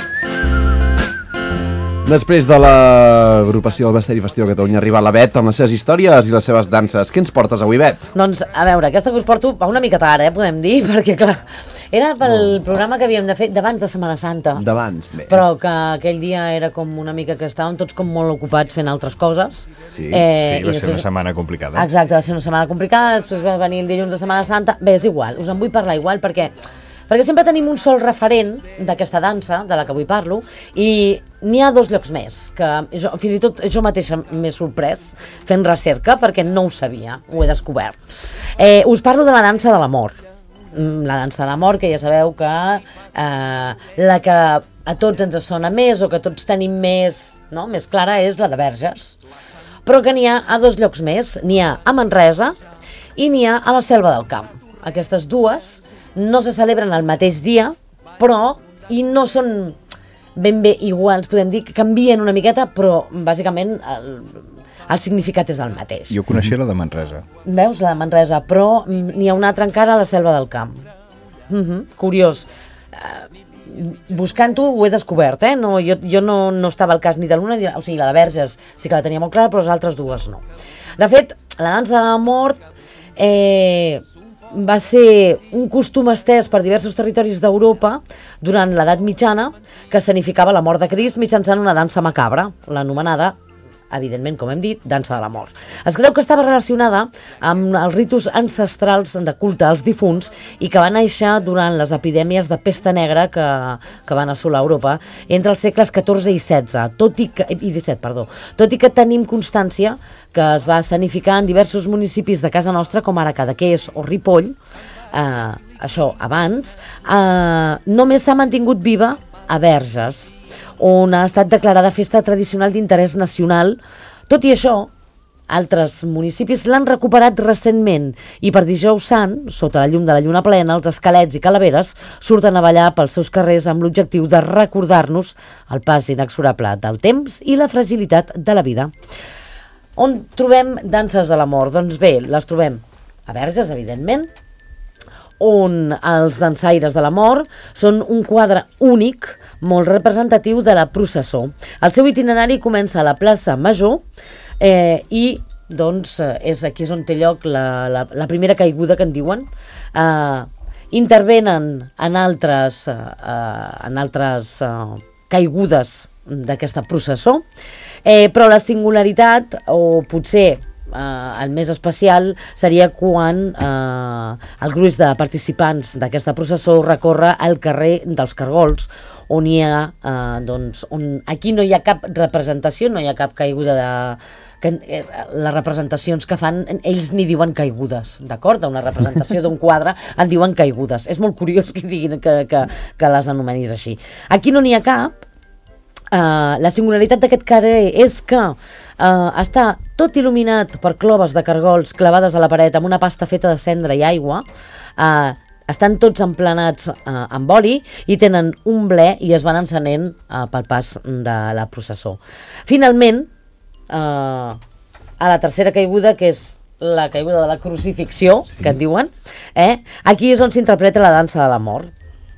Després de l'agrupació del Basteri Festiu de Catalunya arriba la Bet amb les seves històries i les seves danses. Què ens portes avui, Bet? Doncs, a veure, aquesta que us porto va una mica tard, podem dir, perquè, clar, era pel programa que havíem de fer d'abans de Setmana Santa. D'abans, bé. Però que aquell dia era com una mica que estàvem tots com molt ocupats fent altres coses. Sí, va ser una setmana complicada. Exacte, va ser una setmana complicada, després va venir el dilluns de Setmana Santa. Bé, és igual, us en vull parlar igual perquè sempre tenim un sol referent d'aquesta dansa, de la que avui parlo, i n'hi ha 2 llocs més, que fins i tot jo mateixa m'he sorprès fent recerca perquè no ho sabia, ho he descobert. Us parlo de la dansa de l'amor. La dansa de l'amor, que ja sabeu que la que a tots ens sona més o que tots tenim més clara és la de Verges. Però que n'hi ha a 2 llocs més, n'hi ha a Manresa i n'hi ha a la Selva del Camp. Aquestes dues no se celebren el mateix dia, però i no són ben bé iguals, podem dir que canvien una miqueta, però bàsicament el significat és el mateix. Jo coneixia la de Manresa. Veus, la de Manresa, però n'hi ha una altra encara a la Selva del Camp. Curiós. Buscant-ho ho he descobert, no, jo no estava al cas ni de l'una, o sigui, la de Verges sí que la tenia molt clara, però les altres dues no. De fet, la dansa de la mort va ser un costum estès per diversos territoris d'Europa durant l'edat mitjana que significava la mort de Crist mitjançant una dansa macabra, l'anomenada, evidentment, com hem dit, dansa de la mort. Es creu que estava relacionada amb els ritus ancestrals de culte als difunts i que va néixer durant les epidèmies de pesta negra que van assolar Europa entre els segles XIV i XVI, tot i que tenim constància que es va escenificar en diversos municipis de casa nostra, com ara Cadaqués o Ripoll, això abans, només s'ha mantingut viva a Verges, on ha estat declarada festa tradicional d'interès nacional. Tot i això, altres municipis l'han recuperat recentment i per Dijous Sant, sota la llum de la lluna plena, els esquelets i calaveres surten a ballar pels seus carrers amb l'objectiu de recordar-nos el pas inexorable del temps i la fragilitat de la vida. On trobem danses de la mort? Doncs bé, les trobem a Verges, evidentment, on els dansaires de la mort són un quadre únic, molt representatiu de la processó. El seu itinerari comença a la plaça Major i doncs aquí és on té lloc la primera caiguda que en diuen. Intervenen en altres caigudes d'aquesta processó, però la singularitat, o potser el més especial, seria quan el gruix de participants d'aquesta processó recorre el carrer dels Cargols, on hi ha, aquí no hi ha cap representació, no hi ha cap caiguda les representacions que fan, ells ni diuen caigudes, d'acord? Una representació d'un quadre en diuen caigudes. És molt curiós que diguin que les anomenis així. Aquí no n'hi ha cap. La singularitat d'aquest carrer és que està tot il·luminat per cloves de cargols clavades a la paret amb una pasta feta de cendra i aigua. Estan tots emplenats amb oli i tenen un ble i es van encenent pel pas de la processó. Finalment, a la tercera caiguda, que és la caiguda de la crucifixió, que en diuen, aquí és on s'interpreta la dansa de la mort.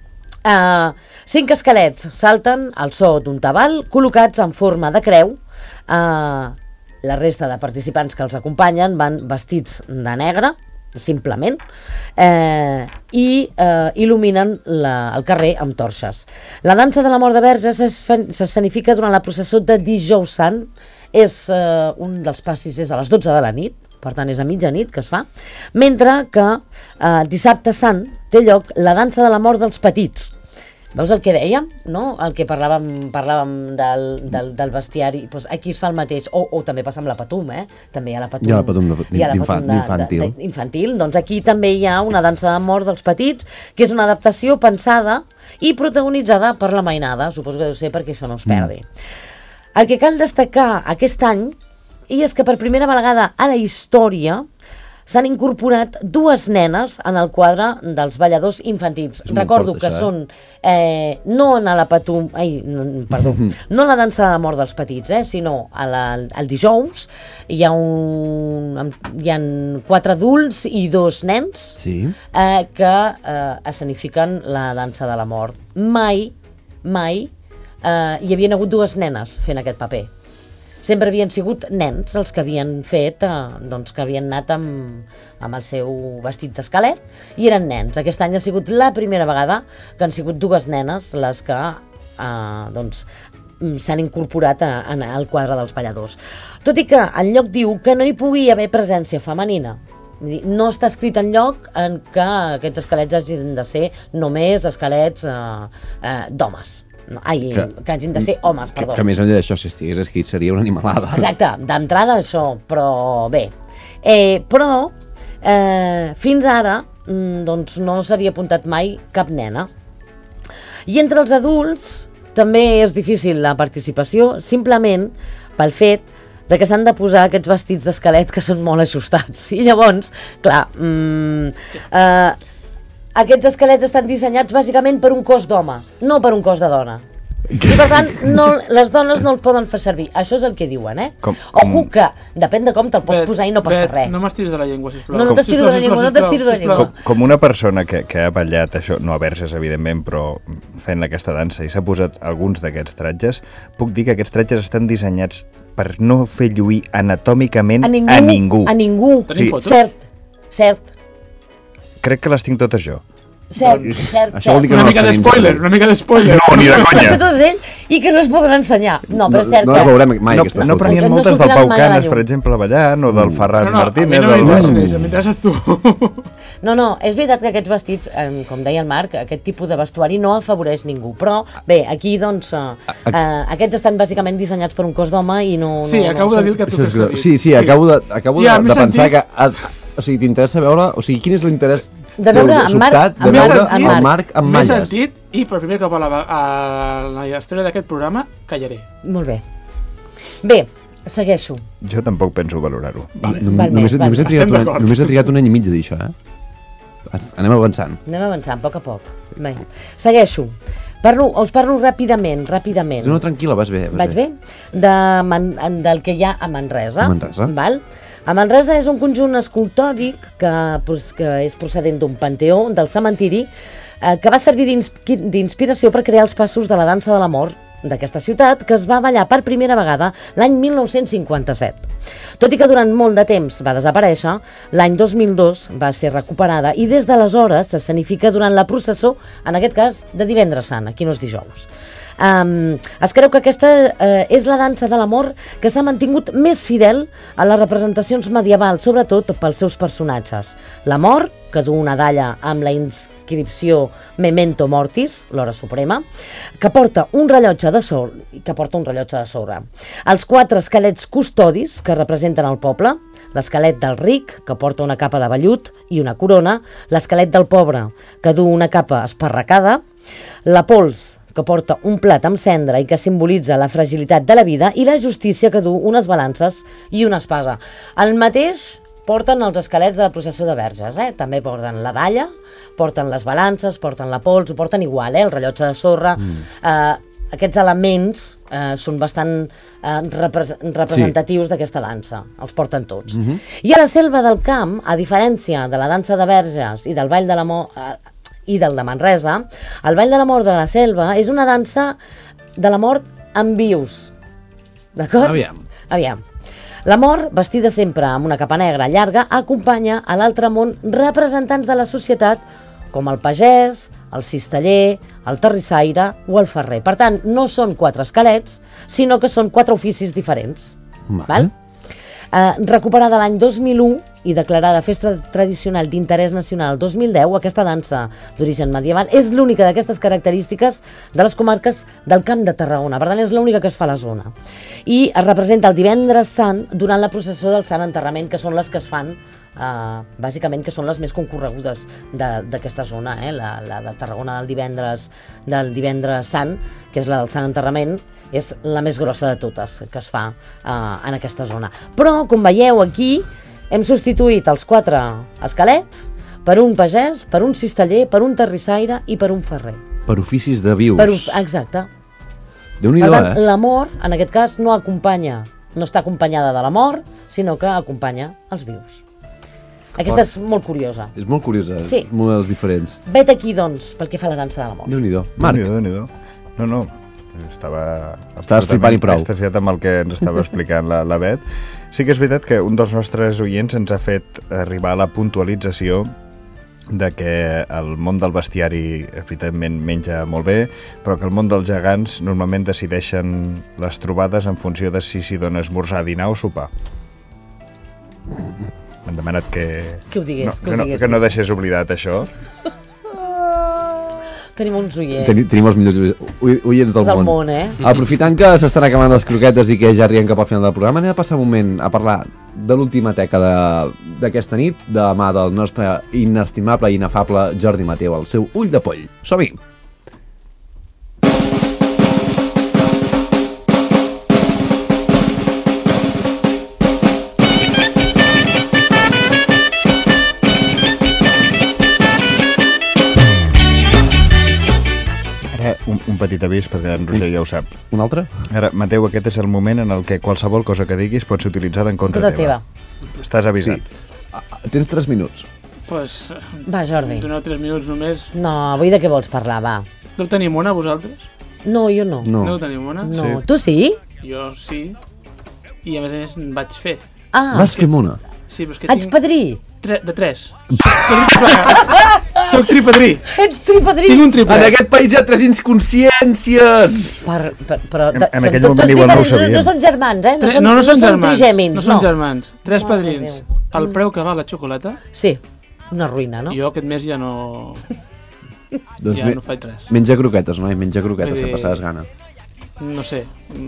5 esquelets salten al so d'un tabal col·locats en forma de creu. La resta de participants que els acompanyen van vestits de negre, simplement, i il·luminen el carrer amb torxes. La dansa de la mort de Verges s'escenifica durant la processó de Dijous Sant. És un dels passis és a les 12 de la nit, per tant és a mitjanit que es fa, mentre que dissabte sant té lloc la dansa de la mort dels petits. Veus el que dèiem, no? El que parlàvem del bestiari, doncs aquí es fa el mateix, o també passa amb la Patum, també hi ha la Patum infantil, doncs aquí també hi ha una dansa de mort dels petits, que és una adaptació pensada i protagonitzada per la mainada, suposo que deu ser perquè això no es perdi. El que cal destacar aquest any és que per primera vegada a la història s'han incorporat 2 nenes en el quadre dels balladors infantils. Recordo que són no en la Patum, no en la dansa de la mort dels petits, sinó el dijous hi ha 4 adults i 2 nens que escenifiquen la dansa de la mort. Mai hi havien hagut 2 nenes fent aquest paper. Sempre havien sigut nens els que havien fet, que havien anat amb el seu vestit d'esquelet i eren nens. Aquest any ha sigut la primera vegada que han sigut 2 nenes les que s'han incorporat al quadre dels balladors. Tot i que enlloc diu que no hi pugui haver presència femenina. No està escrit enlloc en que aquests esquelets hagin de ser només esquelets d'homes. Que hagin de ser homes, perdó. Que més enllà d'això, si estigués escrit, seria una animalada. Exacte, d'entrada això, però bé. Però fins ara no s'havia apuntat mai cap nena. I entre els adults també és difícil la participació, simplement pel fet que s'han de posar aquests vestits d'esquelet que són molt ajustats. I llavors, clar, aquests esquelets estan dissenyats bàsicament per un cos d'home, no per un cos de dona. I per tant, les dones no el poden fer servir. Això és el que diuen, Ojo que depèn de com te'l pots posar i no passa res. No m'estiris de la llengua, sisplau. No t'estiro de la llengua, Com una persona que ha ballat això, no a Verges, evidentment, però fent aquesta dansa i s'ha posat alguns d'aquests tratges, puc dir que aquests tratges estan dissenyats per no fer lluir anatòmicament a ningú. A ningú. Tenim fotos? Cert. crec que les tinc totes jo. Cert. Una mica de spoiler. No, ni de conya. Totes ell i que no es podran ensenyar. No, però és cert que... No les veurem mai, aquestes No prenien moltes del Pau Canes, per exemple, ballant, o del Ferran Martínez. No, m'interesses tu. No, és veritat que aquests vestits, com deia el Marc, aquest tipus de vestuari no afavoreix ningú. Però, bé, aquí, doncs, aquests estan bàsicament dissenyats per un cos d'home i no... Sí, acabo de dir el que tu has dit. Sí, acabo de pensar que... O sigui, t'interessa veure... O sigui, quin és l'interès de veure en Marc el Marc amb M'he malles? sentit, i per primer cop a la història d'aquest programa, callaré. Molt bé. Bé, segueixo. Jo tampoc penso valorar-ho. Només he trigat un any i mig a dir això, Anem avançant. Anem avançant, a poc a poc. Bé, segueixo. Us parlo ràpidament. No, tranquil·la, vas bé. Vaig bé? Del que hi ha a Manresa. Val? A Manresa és un conjunt escultòric que és procedent d'un panteó, del cementiri, que va servir d'inspiració per crear els passos de la dansa de la mort d'aquesta ciutat, que es va ballar per primera vegada l'any 1957. Tot i que durant molt de temps va desaparèixer, l'any 2002 va ser recuperada i des d'aleshores s'escenifica durant la processó, en aquest cas de Divendres Sant, aquí no és dijous. Es creu que aquesta és la dansa de la mort que s'ha mantingut més fidel a les representacions medievals, sobretot pels seus personatges. La mort, que du una dalla amb la inscripció Memento Mortis, l'hora suprema, que porta un rellotge de sorra. Els 4 esquelets custodis que representen el poble, l'esquelet del ric, que porta una capa de vellut i una corona, l'esquelet del pobre, que du una capa esparracada, la pols, que porta un plat amb cendra i que simbolitza la fragilitat de la vida, i la justícia, que du unes balances i una espasa. El mateix porten els esquelets de la processó de Verges, també porten la dalla, porten les balances, porten la pols, ho porten igual, el rellotge de sorra. Aquests elements són bastant representatius d'aquesta dansa, els porten tots. I a la Selva del Camp, a diferència de la dansa de Verges i del Ball de la Mort i del de Manresa, el Ball de la Mort de la Selva és una dansa de la mort amb vius. D'acord? Aviam. La mort, vestida sempre amb una capa negra llarga, acompanya a l'altre món representants de la societat com el pagès, el cisteller, el terrissaire o el ferrer. Per tant, no són 4 esquelets, sinó que són 4 oficis diferents. Val? Recuperada l'any 2001 i declarada festa tradicional d'interès nacional 2010, aquesta dansa d'origen medieval és l'única d'aquestes característiques de les comarques del Camp de Tarragona. Per tant, és l'única que es fa a la zona. I es representa el Divendres Sant durant la processó del Sant Enterrament, que són les que es fan bàsicament, que són les més concorregudes d'aquesta zona, la de Tarragona del divendres Sant, que és la del Sant Enterrament, és la més grossa de totes que es fa en aquesta zona. Però, com veieu aquí, hem substituït els 4 esquelets per un pagès, per un cisteller, per un terrissaire i per un ferrer. Per oficis de vius. Exacte. Déu-n'hi-do, Per tant, la mort, en aquest cas, no està acompanyada de la mort, sinó que acompanya els vius. Aquesta és molt curiosa. És molt curiosa, sí. Models diferents. Vet aquí, doncs, pel que fa a la dansa de la mort. Déu-n'hi-do. Marc. Déu-n'hi-do. No, Estaves flipant i prou. Extasiat amb el que ens estava explicant la Bet. Sí que és veritat que un dels nostres oients ens ha fet arribar a la puntualització de que el món del bestiari evidentment menja molt bé, però que el món dels gegants normalment decideixen les trobades en funció de si s'hi dona esmorzar, dinar o sopar. M'han demanat que ho digués. Que no deixés oblidat això. Tenim uns oients. Tenim els millors oients del món. Aprofitant que s'estan acabant les croquetes i que ja arribem cap al final del programa, anem a passar un moment a parlar de l'última teca d'aquesta nit, de la mà del nostre inestimable i inefable Jordi Mateu, el seu ull de poll. Som-hi! Un petit avís, perquè en Roger ja ho sap. Un altre? Ara, Mateu, aquest és el moment en el que qualsevol cosa que diguis pot ser utilitzada en contra teva. Estàs avisat. Sí. Tens 3 minuts. Pues, va, Jordi. Doneu 3 minuts només. No, avui de què vols parlar, va? No tenim una, vosaltres? No, jo no. No tenim una? No. Sí. Tu sí? Jo sí. I a més en vaig fer. Ah. Vas fer una? Sí, però és que ets padrí? De 3. Soc tripadrí. Ets tripadrí. Tinc un triplet. En aquest país hi ha 3 inconsciències. Però En aquell moment igual no ho sabien. No són germans, eh? No són germans. trigèmins, No són germans. 3 padrins. El preu que val la xocolata? Sí, una ruïna, no? Jo aquest mes ja no... Doncs ja no faig res. Menja croquetes, noi, menja croquetes, que passaves gana. No sé.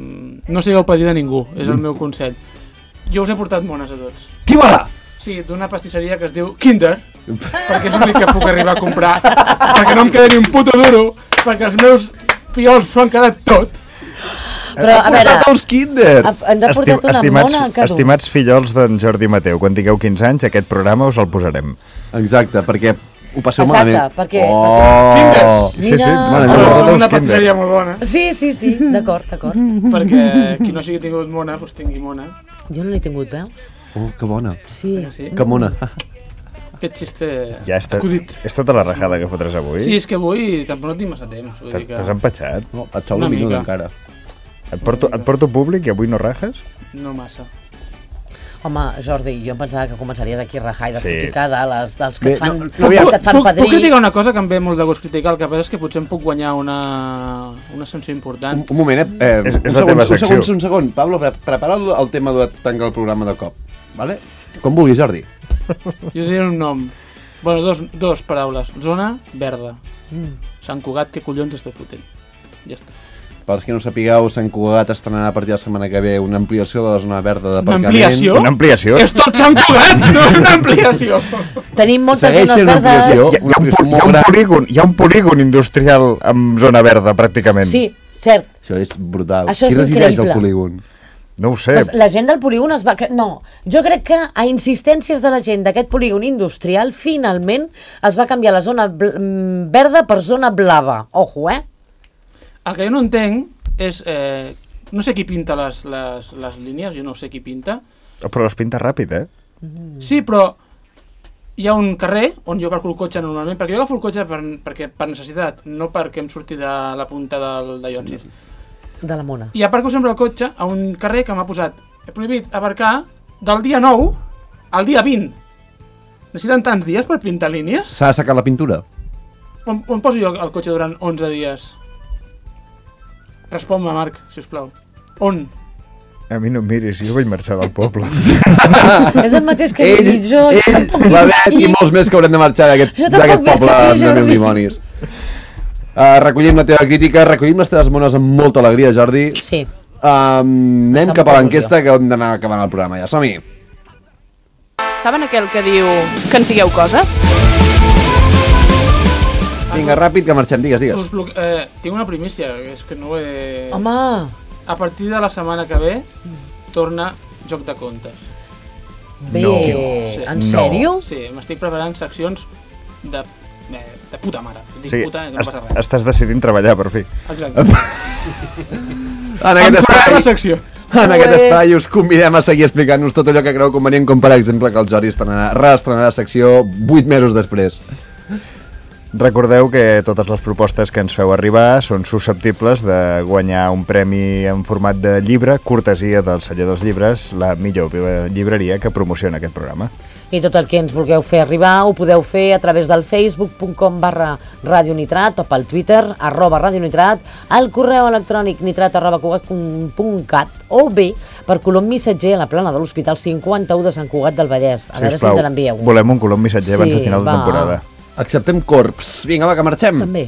No sigueu patir de ningú, és el meu consell. Jo us he portat mones a tots. Qui va? Sí, d'una pastisseria que es diu Kinder, perquè és l'únic que puc arribar a comprar, perquè no em queda ni un puto duro, perquè els meus fillols s'ho han quedat tot. Però, a veure, uns Kinder. ens ha portat una mona que Estimats fillols d'en Jordi Mateu, quan tingueu 15 anys, aquest programa us el posarem. Exacte, perquè ho passeu Exacte, malament. perquè... Oh! Sí, sí. Som una pastisseria molt bona. Sí, d'acord. Perquè qui no sigui tingut mona, doncs tingui mona. Jo no n'he tingut, veus? Oh, que bona. Sí. Que mona. Aquest xiste Ja acudit. és tota la rajada que fotràs avui? Sí, és que avui tampoc no tinc massa temps. T'has empatxat? No, et sobra un minut encara. Et porto públic i avui no rajes? No massa. Home, Jordi, jo em pensava que començaries aquí a rajar i Sí. despoticar dels que et fan, no dels que et fan padrí. Puc criticar una cosa que em ve molt de gust criticar, el que passa és que potser em puc guanyar una sanció important. Un moment, És la teva secció. Un segon. Pablo, prepara el tema de tancar el programa de cop. Vale? Com vulguis, Jordi. Jo diré un nom. Bueno, dos paraules. Zona verda. Sant Cugat, què collons esteu fotent? Ja està. Pels que no sapigueu, Sant Cugat estrenarà a partir de la setmana que ve una ampliació de la zona verda d'aparcament. ampliació? Una ampliació? És tot Sant Cugat, no una ampliació. Tenim moltes Segueix zones sent una verdes. ampliació. Hi ha un polígon industrial amb zona verda, pràcticament. Sí, cert. Això és brutal. Això Qui és resideix al increïble. polígon? No ho sé. Pues la gent del polígon es va... No, jo crec que a insistències de la gent d'aquest polígon industrial, finalment es va canviar la zona verda per zona blava. Ojo, eh? El que jo no entenc és... no sé qui pinta les línies, jo no sé qui pinta. Però les pinta ràpid, eh? Sí, però hi ha un carrer on jo aparco el cotxe normalment, perquè jo agafo el cotxe per necessitat, no perquè em surti de la punta de Llonsis. De la mona. I aparco sempre el cotxe a un carrer que m'ha posat prohibit aparcar del dia 9 al dia 20. Necessiten tants dies per pintar línies? S'ha de sacar la pintura? On poso jo el cotxe durant 11 dies? Respon-me, Marc, sisplau. On? A mi no em miris, jo vaig marxar del poble. És el mateix que he dit jo. La Bet i molts més que haurem de marxar d'aquest poble de mil dimonis. Recollim la teva crítica, recollim les teves mones amb molta alegria, Jordi. Sí. Anem cap a l'enquesta que hem d'anar acabant el programa ja. Som-hi. Saben aquell que diu que ens digueu coses? Vinga, ràpid, que marxem, digues. Tinc una primícia, és que no ho he... Home! A partir de la setmana que ve, torna Joc de Contes. Bé, en sèrio? Sí, m'estic preparant seccions de puta mare. Dic Sí, puta, que no passa res. estàs decidint treballar, per fi. Exacte. En aquest espai us convidem a seguir explicant-nos tot allò que creu convenient, com per exemple que el Jordi reestrenarà secció 8 mesos després. Recordeu que totes les propostes que ens feu arribar són susceptibles de guanyar un premi en format de llibre, cortesia del celler dels llibres, la millor llibreria que promociona aquest programa. I tot el que ens vulgueu fer arribar ho podeu fer a través del facebook.com/radionitrat o pel Twitter @radionitrat, al correu electrònic nitrat@cugat.cat o bé per colom missatger a la plana de l'Hospital 51 de Sant Cugat del Vallès. A veure si ens n'envieu. Volem un colom missatger abans de final de temporada. Acceptem corps. Vinga, va, que marxem. També.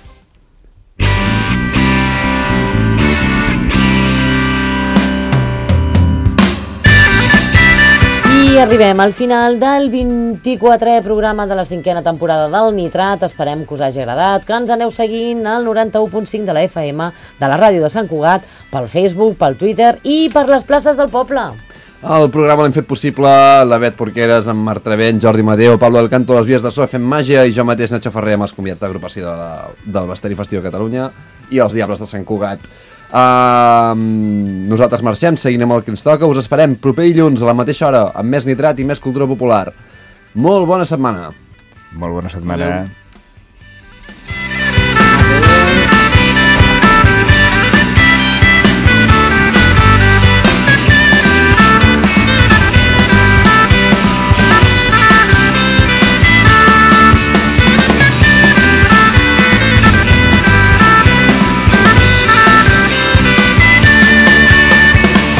I arribem al final del 24è programa de la 5a temporada del Nitrat. Esperem que us hagi agradat, que ens aneu seguint al 91.5 de la FM de la ràdio de Sant Cugat, pel Facebook, pel Twitter i per les places del poble. El programa l'hem fet possible la Bet Porqueres, en Marc Trevent, Jordi Madeo, Pablo del Canto, les vies de So fent màgia i jo mateix, Nacho Ferrer, amb els convidats d'agrupació del Basteri Festiu de Catalunya i els Diables de Sant Cugat. Nosaltres marxem, seguim el que ens toca, us esperem proper dilluns a la mateixa hora amb més nitrat i més cultura popular. Molt bona setmana. Molt bona setmana. Adeu.